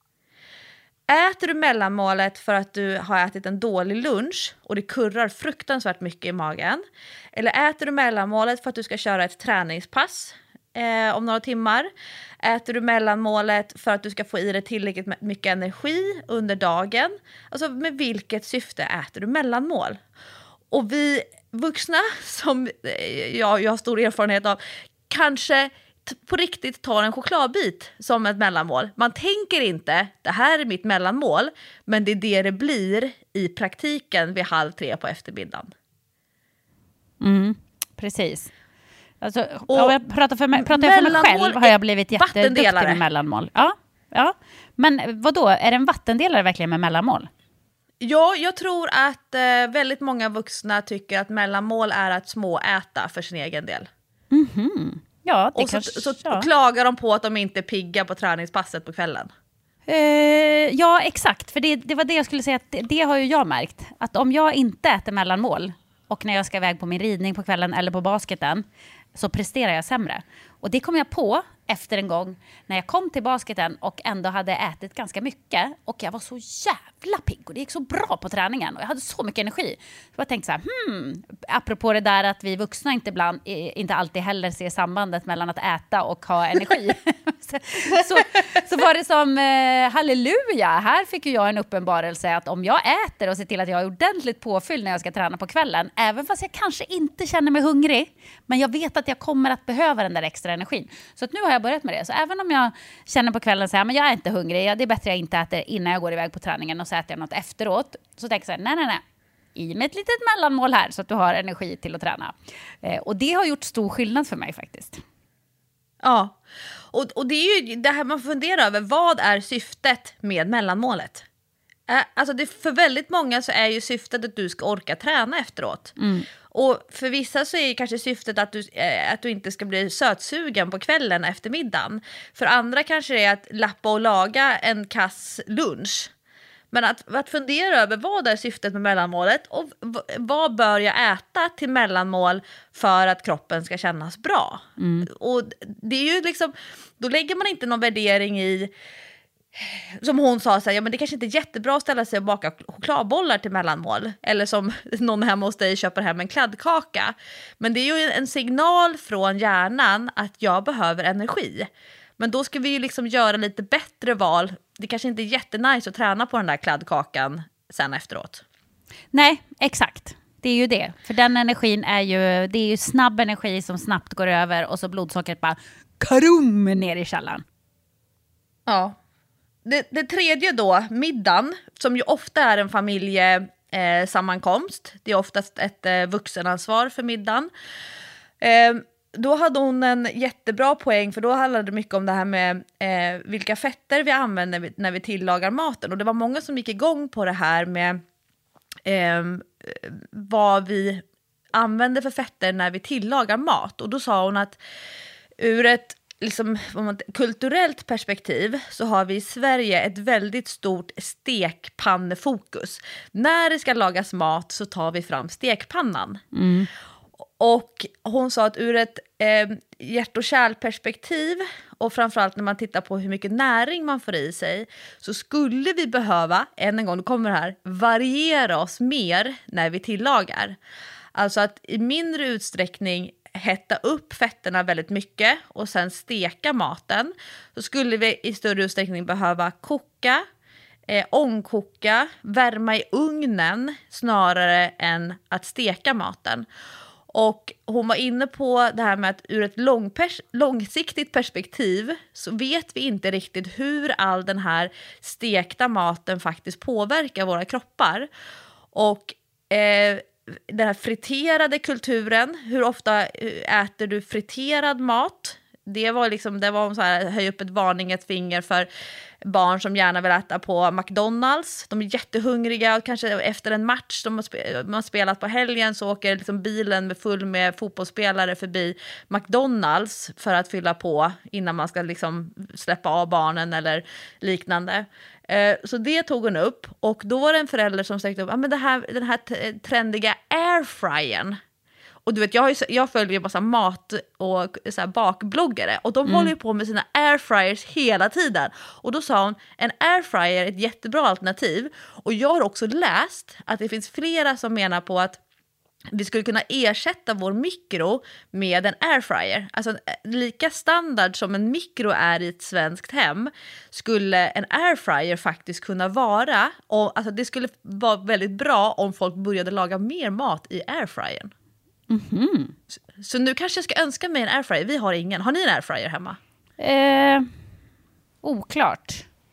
Äter du mellanmålet för att du har ätit en dålig lunch och det kurrar fruktansvärt mycket i magen? Eller äter du mellanmålet för att du ska köra ett träningspass eh, om några timmar. Äter du mellanmålet för att du ska få i dig tillräckligt mycket energi under dagen? Alltså med vilket syfte äter du mellanmål? Och vi vuxna, som ja, jag har stor erfarenhet av, kanske t- på riktigt tar en chokladbit som ett mellanmål. Man tänker inte, det här är mitt mellanmål, men det är det det blir i praktiken vid halv tre på eftermiddagen. Mm, precis. Alltså, om jag pratar för mig, pratar jag för mig själv har jag blivit jätteduktig med mellanmål. Ja, ja. Men vad då? Är det en vattendelare verkligen med mellanmål? Ja, jag tror att eh, väldigt många vuxna tycker att mellanmål är att småäta för sin egen del. Mm-hmm. Ja, det och kanske, så, så ja. klagar de på att de inte är pigga på träningspasset på kvällen. Uh, ja, exakt. För det, det var det jag skulle säga, att det, det har ju jag märkt. Att om jag inte äter mellanmål och när jag ska iväg på min ridning på kvällen eller på basketen, så presterar jag sämre. Och det kom jag på efter en gång när jag kom till basketen och ändå hade ätit ganska mycket. Och jag var så jävla pigg och det gick så bra på träningen. Och jag hade så mycket energi. Så jag tänkte så här, hmm, apropå det där att vi vuxna inte, ibland, inte alltid heller ser sambandet mellan att äta och ha energi. så, så, så var det som, eh, halleluja, här fick ju jag en uppenbarelse att om jag äter och ser till att jag har ordentligt påfyll när jag ska träna på kvällen, även fast jag kanske inte känner mig hungrig, men jag vet att jag kommer att behöva den där extra energin. Så att nu har jag börjat med det. Så även om jag känner på kvällen så här, men jag är inte hungrig, det är bättre jag inte äter innan jag går iväg på träningen och så äter jag något efteråt. Så tänker jag så här, nej nej nej, i med ett litet mellanmål här så att du har energi till att träna. Eh, och det har gjort stor skillnad för mig faktiskt. Ja, och, och det är ju det här man funderar över, vad är syftet med mellanmålet? Eh, alltså det, för väldigt många så är ju syftet att du ska orka träna efteråt. Mm. Och för vissa så är ju kanske syftet att du, eh, att du inte ska bli sötsugen på kvällen efter middagen. För andra kanske det är att lappa och laga en kass lunch. Men att, att fundera över vad är syftet med mellanmålet och v- vad bör jag äta till mellanmål för att kroppen ska kännas bra. Mm. Och det är ju liksom, då lägger man inte någon värdering i, som hon sa, så här, ja, men det kanske inte är jättebra att ställa sig och baka chokladbollar till mellanmål. Eller som någon hemma hos dig köper hem en kladdkaka. Men det är ju en signal från hjärnan att jag behöver energi. Men då ska vi ju liksom göra lite bättre val. Det kanske inte är jättenice att träna på den där kladdkakan sen efteråt. Nej, exakt. Det är ju det. För den energin är ju, det är ju snabb energi som snabbt går över och så blodsockret bara karum ner i källan. Ja. Det, det tredje då, middagen, som ju ofta är en familjesammankomst. Eh, det är oftast ett eh, vuxenansvar för middagen. Eh, Då hade hon en jättebra poäng, för då handlade det mycket om det här med eh, vilka fetter vi använder när vi, när vi tillagar maten. Och det var många som gick igång på det här med eh, vad vi använder för fetter när vi tillagar mat. Och då sa hon att ur ett liksom, kulturellt perspektiv så har vi i Sverige ett väldigt stort stekpannefokus. När det ska lagas mat så tar vi fram stekpannan. Mm. Och hon sa att ur ett eh, hjärt- och kärlperspektiv och framförallt när man tittar på hur mycket näring man får i sig, så skulle vi behöva, än en gång, det kommer här, variera oss mer när vi tillagar. Alltså att i mindre utsträckning hetta upp fetterna väldigt mycket och sen steka maten. Så skulle vi i större utsträckning behöva koka, eh, ångkoka, värma i ugnen snarare än att steka maten. Och hon var inne på det här med att ur ett långpers- långsiktigt perspektiv så vet vi inte riktigt hur all den här stekta maten faktiskt påverkar våra kroppar. Och eh, den här friterade kulturen, hur ofta äter du friterad mat? Det var liksom, det var så här, höj upp ett varningens finger för barn som gärna vill äta på McDonalds. De är jättehungriga och kanske efter en match de har, spe, de har spelat på helgen så åker liksom bilen med full med fotbollsspelare förbi McDonalds för att fylla på innan man ska liksom släppa av barnen eller liknande. Eh, så det tog hon upp, och då var det en förälder som sträckte upp ah, men det här, den här t- trendiga airfryern. Och du vet, jag, har ju, jag följer ju massa mat- och så här, bakbloggare. Och de mm. håller ju på med sina airfryers hela tiden. Och då sa hon, en airfryer är ett jättebra alternativ. Och jag har också läst att det finns flera som menar på att vi skulle kunna ersätta vår mikro med en airfryer. Alltså lika standard som en mikro är i ett svenskt hem skulle en airfryer faktiskt kunna vara. Och, alltså, det skulle vara väldigt bra om folk började laga mer mat i airfryern. Mm-hmm. Så, så nu kanske jag ska önska mig en airfryer. Vi har ingen. Har ni en airfryer hemma? Eh, oklart.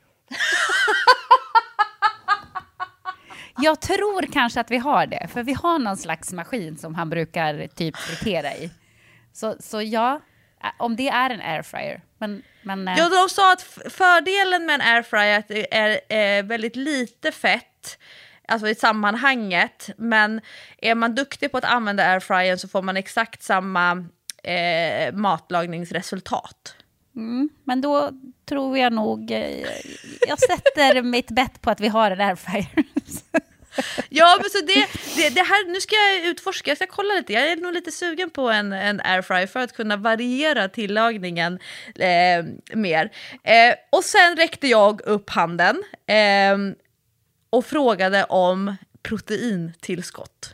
Jag tror kanske att vi har det. För vi har någon slags maskin som han brukar typ fritera i. Så, så ja, om det är en airfryer. Men, men, ja, de sa att fördelen med en airfryer är att det är, är väldigt lite fett. Alltså i sammanhanget. Men är man duktig på att använda airfryern så får man exakt samma eh, matlagningsresultat. Mm, men då tror jag nog... Eh, jag sätter mitt bett på att vi har en airfryer. Ja, men så det, det, det här, nu ska jag utforska, jag ska kolla lite. Jag är nog lite sugen på en, en airfryer för att kunna variera tillagningen eh, mer. Eh, och sen räckte jag upp handen eh, och frågade om proteintillskott.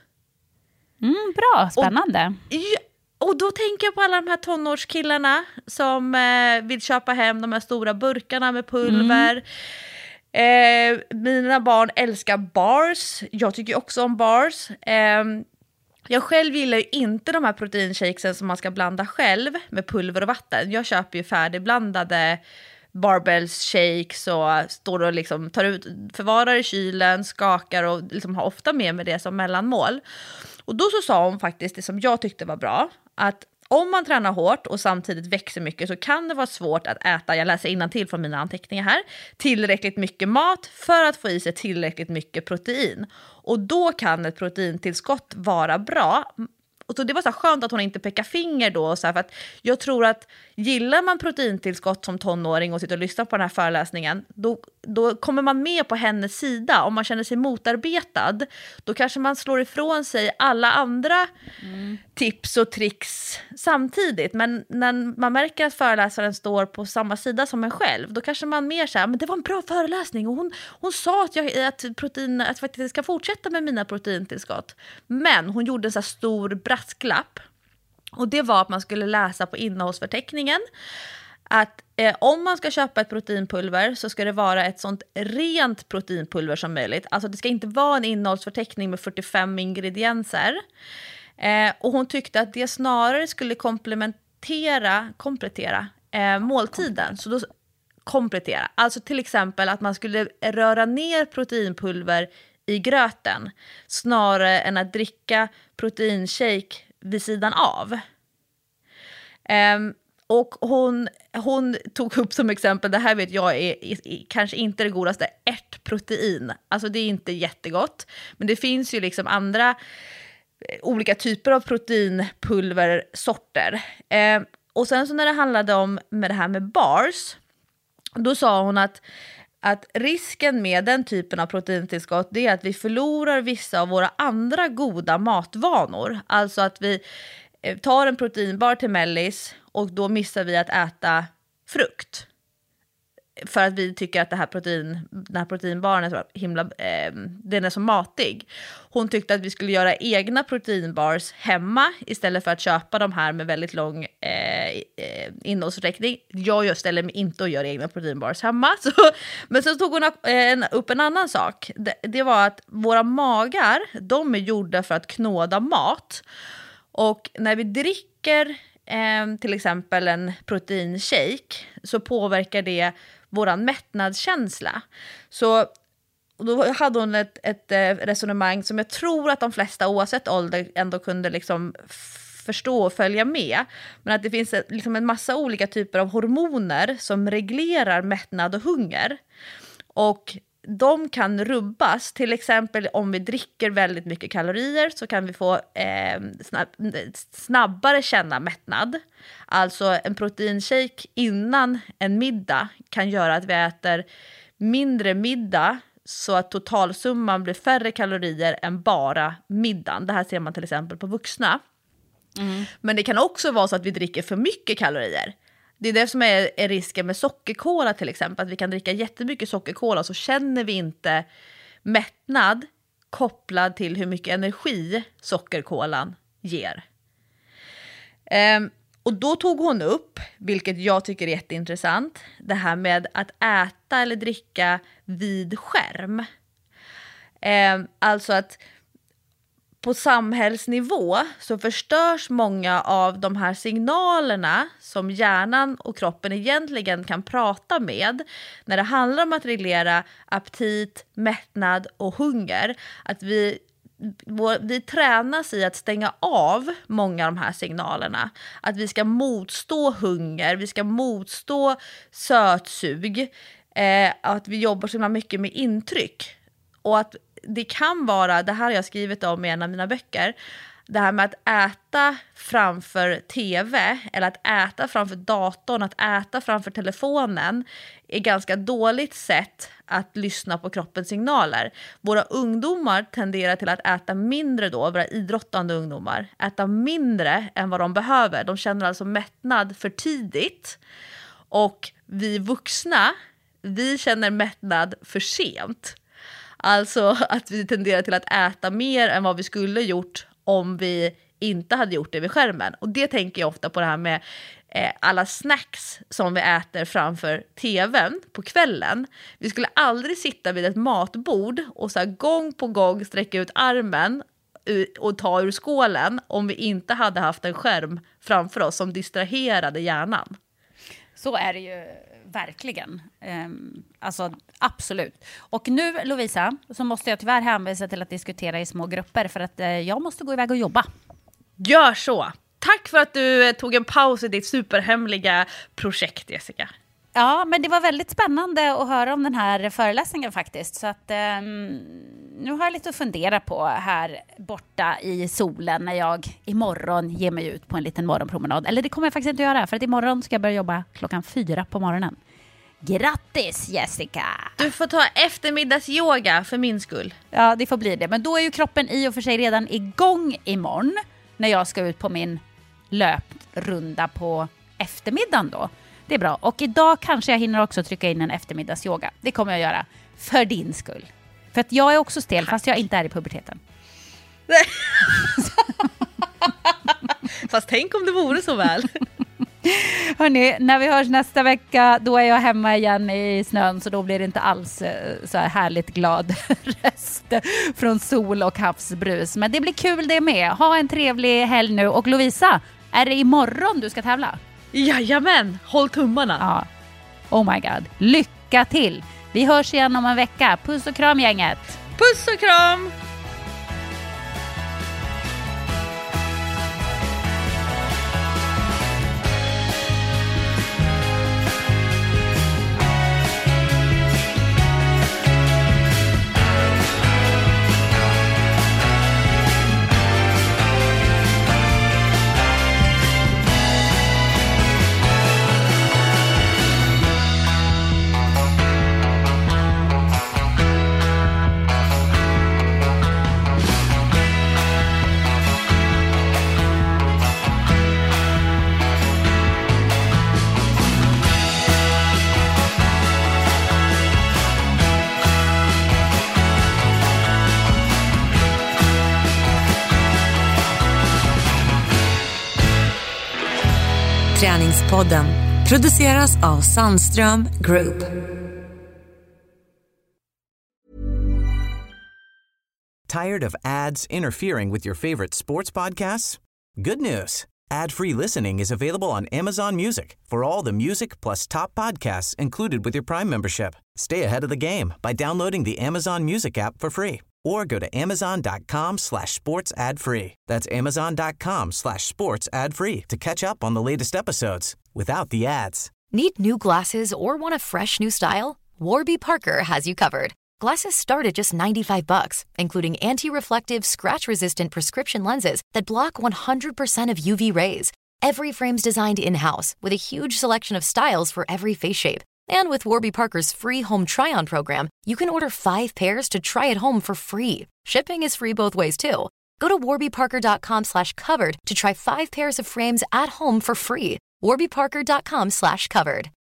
Mm, bra, spännande. Och, och då tänker jag på alla de här tonårskillarna som eh, vill köpa hem de här stora burkarna med pulver. Mm. Eh, mina barn älskar bars. Jag tycker också om bars. Eh, jag själv gillar ju inte de här proteinshakesen som man ska blanda själv med pulver och vatten. Jag köper ju färdigblandade barbells shakes och står och liksom tar ut, förvarar i kylen, skakar och liksom har ofta med mig det som mellanmål. Och då så sa hon faktiskt det som jag tyckte var bra, att om man tränar hårt och samtidigt växer mycket så kan det vara svårt att äta, jag läser innantill från mina anteckningar här, tillräckligt mycket mat för att få i sig tillräckligt mycket protein. Och då kan ett proteintillskott vara bra. Och så det var så skönt att hon inte pekar finger då. Så här, för att jag tror att gillar man proteintillskott som tonåring och sitter och lyssnar på den här föreläsningen, då, då kommer man med på hennes sida. Om man känner sig motarbetad, då kanske man slår ifrån sig alla andra mm. tips och tricks samtidigt. Men när man märker att föreläsaren står på samma sida som en själv, då kanske man mer säger, men det var en bra föreläsning och hon, hon sa att jag, att, protein, att jag faktiskt ska fortsätta med mina proteintillskott. Men hon gjorde en så här stor brasklapp. Och det var att man skulle läsa på innehållsförteckningen att eh, om man ska köpa ett proteinpulver så ska det vara ett sånt rent proteinpulver som möjligt. Alltså det ska inte vara en innehållsförteckning med fyrtiofem ingredienser. Eh, och hon tyckte att det snarare skulle komplementera, komplettera eh, måltiden. Så då komplettera. Alltså till exempel att man skulle röra ner proteinpulver i gröten snarare än att dricka proteinshake vid sidan av. Um, och hon, hon tog upp som exempel, det här vet jag är, är, är kanske inte det godaste, ärtprotein. Alltså det är inte jättegott. Men det finns ju liksom andra olika typer av proteinpulversorter. Um, och sen så när det handlade om med det här med bars, då sa hon att att risken med den typen av proteintillskott det är att vi förlorar vissa av våra andra goda matvanor. Alltså att vi tar en proteinbar till mellis och då missar vi att äta frukt. För att vi tycker att det här protein, den här proteinbaren är så himla, eh, den är så matig. Hon tyckte att vi skulle göra egna proteinbars hemma istället för att köpa de här med väldigt lång eh, innehållsförteckning. Jag ställer mig inte och gör egna proteinbars hemma. Så, men så tog hon upp en, upp en annan sak. Det, det var att våra magar, de är gjorda för att knåda mat. Och när vi dricker eh, till exempel en proteinshake så påverkar det våran mättnadskänsla. Så då hade hon ett, ett resonemang som jag tror att de flesta oavsett ålder ändå kunde liksom förstå och följa med. Men att det finns liksom en massa olika typer av hormoner som reglerar mättnad och hunger. Och de kan rubbas, till exempel om vi dricker väldigt mycket kalorier så kan vi få eh, snabb, snabbare känna mättnad. Alltså en proteinshake innan en middag kan göra att vi äter mindre middag så att totalsumman blir färre kalorier än bara middagen. Det här ser man till exempel på vuxna. Mm. Men det kan också vara så att vi dricker för mycket kalorier. Det är det som är, är risken med sockerkola till exempel. Att vi kan dricka jättemycket sockerkola så känner vi inte mättnad kopplad till hur mycket energi sockerkolan ger. Um, och då tog hon upp, vilket jag tycker är jätteintressant, det här med att äta eller dricka vid skärm. Um, alltså att på samhällsnivå så förstörs många av de här signalerna som hjärnan och kroppen egentligen kan prata med när det handlar om att reglera aptit, mättnad och hunger. Att vi, vi tränas i att stänga av många av de här signalerna. Att vi ska motstå hunger, vi ska motstå sötsug, eh, att vi jobbar så mycket med intryck. Och att det kan vara, det här har jag skrivit om i en av mina böcker, det här med att äta framför tv eller att äta framför datorn, att äta framför telefonen är ganska dåligt sätt att lyssna på kroppens signaler. Våra ungdomar tenderar till att äta mindre då, våra idrottande ungdomar, äta mindre än vad de behöver. De känner alltså mättnad för tidigt, och vi vuxna, vi känner mättnad för sent. Alltså att vi tenderar till att äta mer än vad vi skulle gjort om vi inte hade gjort det vid skärmen. Och det tänker jag ofta på, det här med eh, alla snacks som vi äter framför tvn på kvällen. Vi skulle aldrig sitta vid ett matbord och så här gång på gång sträcka ut armen och ta ur skålen om vi inte hade haft en skärm framför oss som distraherade hjärnan. Så är det ju verkligen. Um, alltså absolut. Och nu, Lovisa, så måste jag tyvärr hänvisa till att diskutera i små grupper för att uh, jag måste gå iväg och jobba. Gör så! Tack för att du tog en paus i ditt superhemliga projekt, Jessica. Ja, men det var väldigt spännande att höra om den här föreläsningen faktiskt. Så att um, nu har jag lite att fundera på här borta i solen när jag imorgon ger mig ut på en liten morgonpromenad. Eller det kommer jag faktiskt inte göra, för att imorgon ska jag börja jobba klockan fyra på morgonen. Grattis, Jessica! Du får ta eftermiddagsyoga för min skull. Ja, det får bli det. Men då är ju kroppen i och för sig redan igång imorgon när jag ska ut på min löprunda på eftermiddagen då. Det är bra. Och idag kanske jag hinner också trycka in en eftermiddagsyoga. Det kommer jag göra. För din skull. För att jag är också stel, fast jag inte är i puberteten. Fast tänk om det vore så väl. Hörrni, när vi hörs nästa vecka, då är jag hemma igen i snön. Så då blir det inte alls så här härligt glad röst från sol och havsbrus. Men det blir kul det med. Ha en trevlig helg nu. Och Lovisa, är det imorgon du ska tävla? Jajamän, håll tummarna. Ja. Oh my god. Lycka till. Vi hörs igen om en vecka. Puss och kram, gänget. Puss och kram. Träningspodden produceras av Sandström Group. Tired of ads interfering with your favorite sports podcasts? Good news. Ad-free listening is available on Amazon Music for all the music plus top podcasts included with your Prime membership. Stay ahead of the game by downloading the Amazon Music app for free or go to amazon.com slash sports ad free. That's amazon.com slash sports ad free to catch up on the latest episodes without the ads. Need new glasses or want a fresh new style? Warby Parker has you covered. Glasses start at just ninety-five bucks, including anti-reflective, scratch-resistant prescription lenses that block one hundred percent of U V rays. Every frame's designed in-house with a huge selection of styles for every face shape. And with Warby Parker's free home try-on program, you can order five pairs to try at home for free. Shipping is free both ways, too. Go to warbyparker.com slash covered to try five pairs of frames at home for free. warbyparker.com slash covered.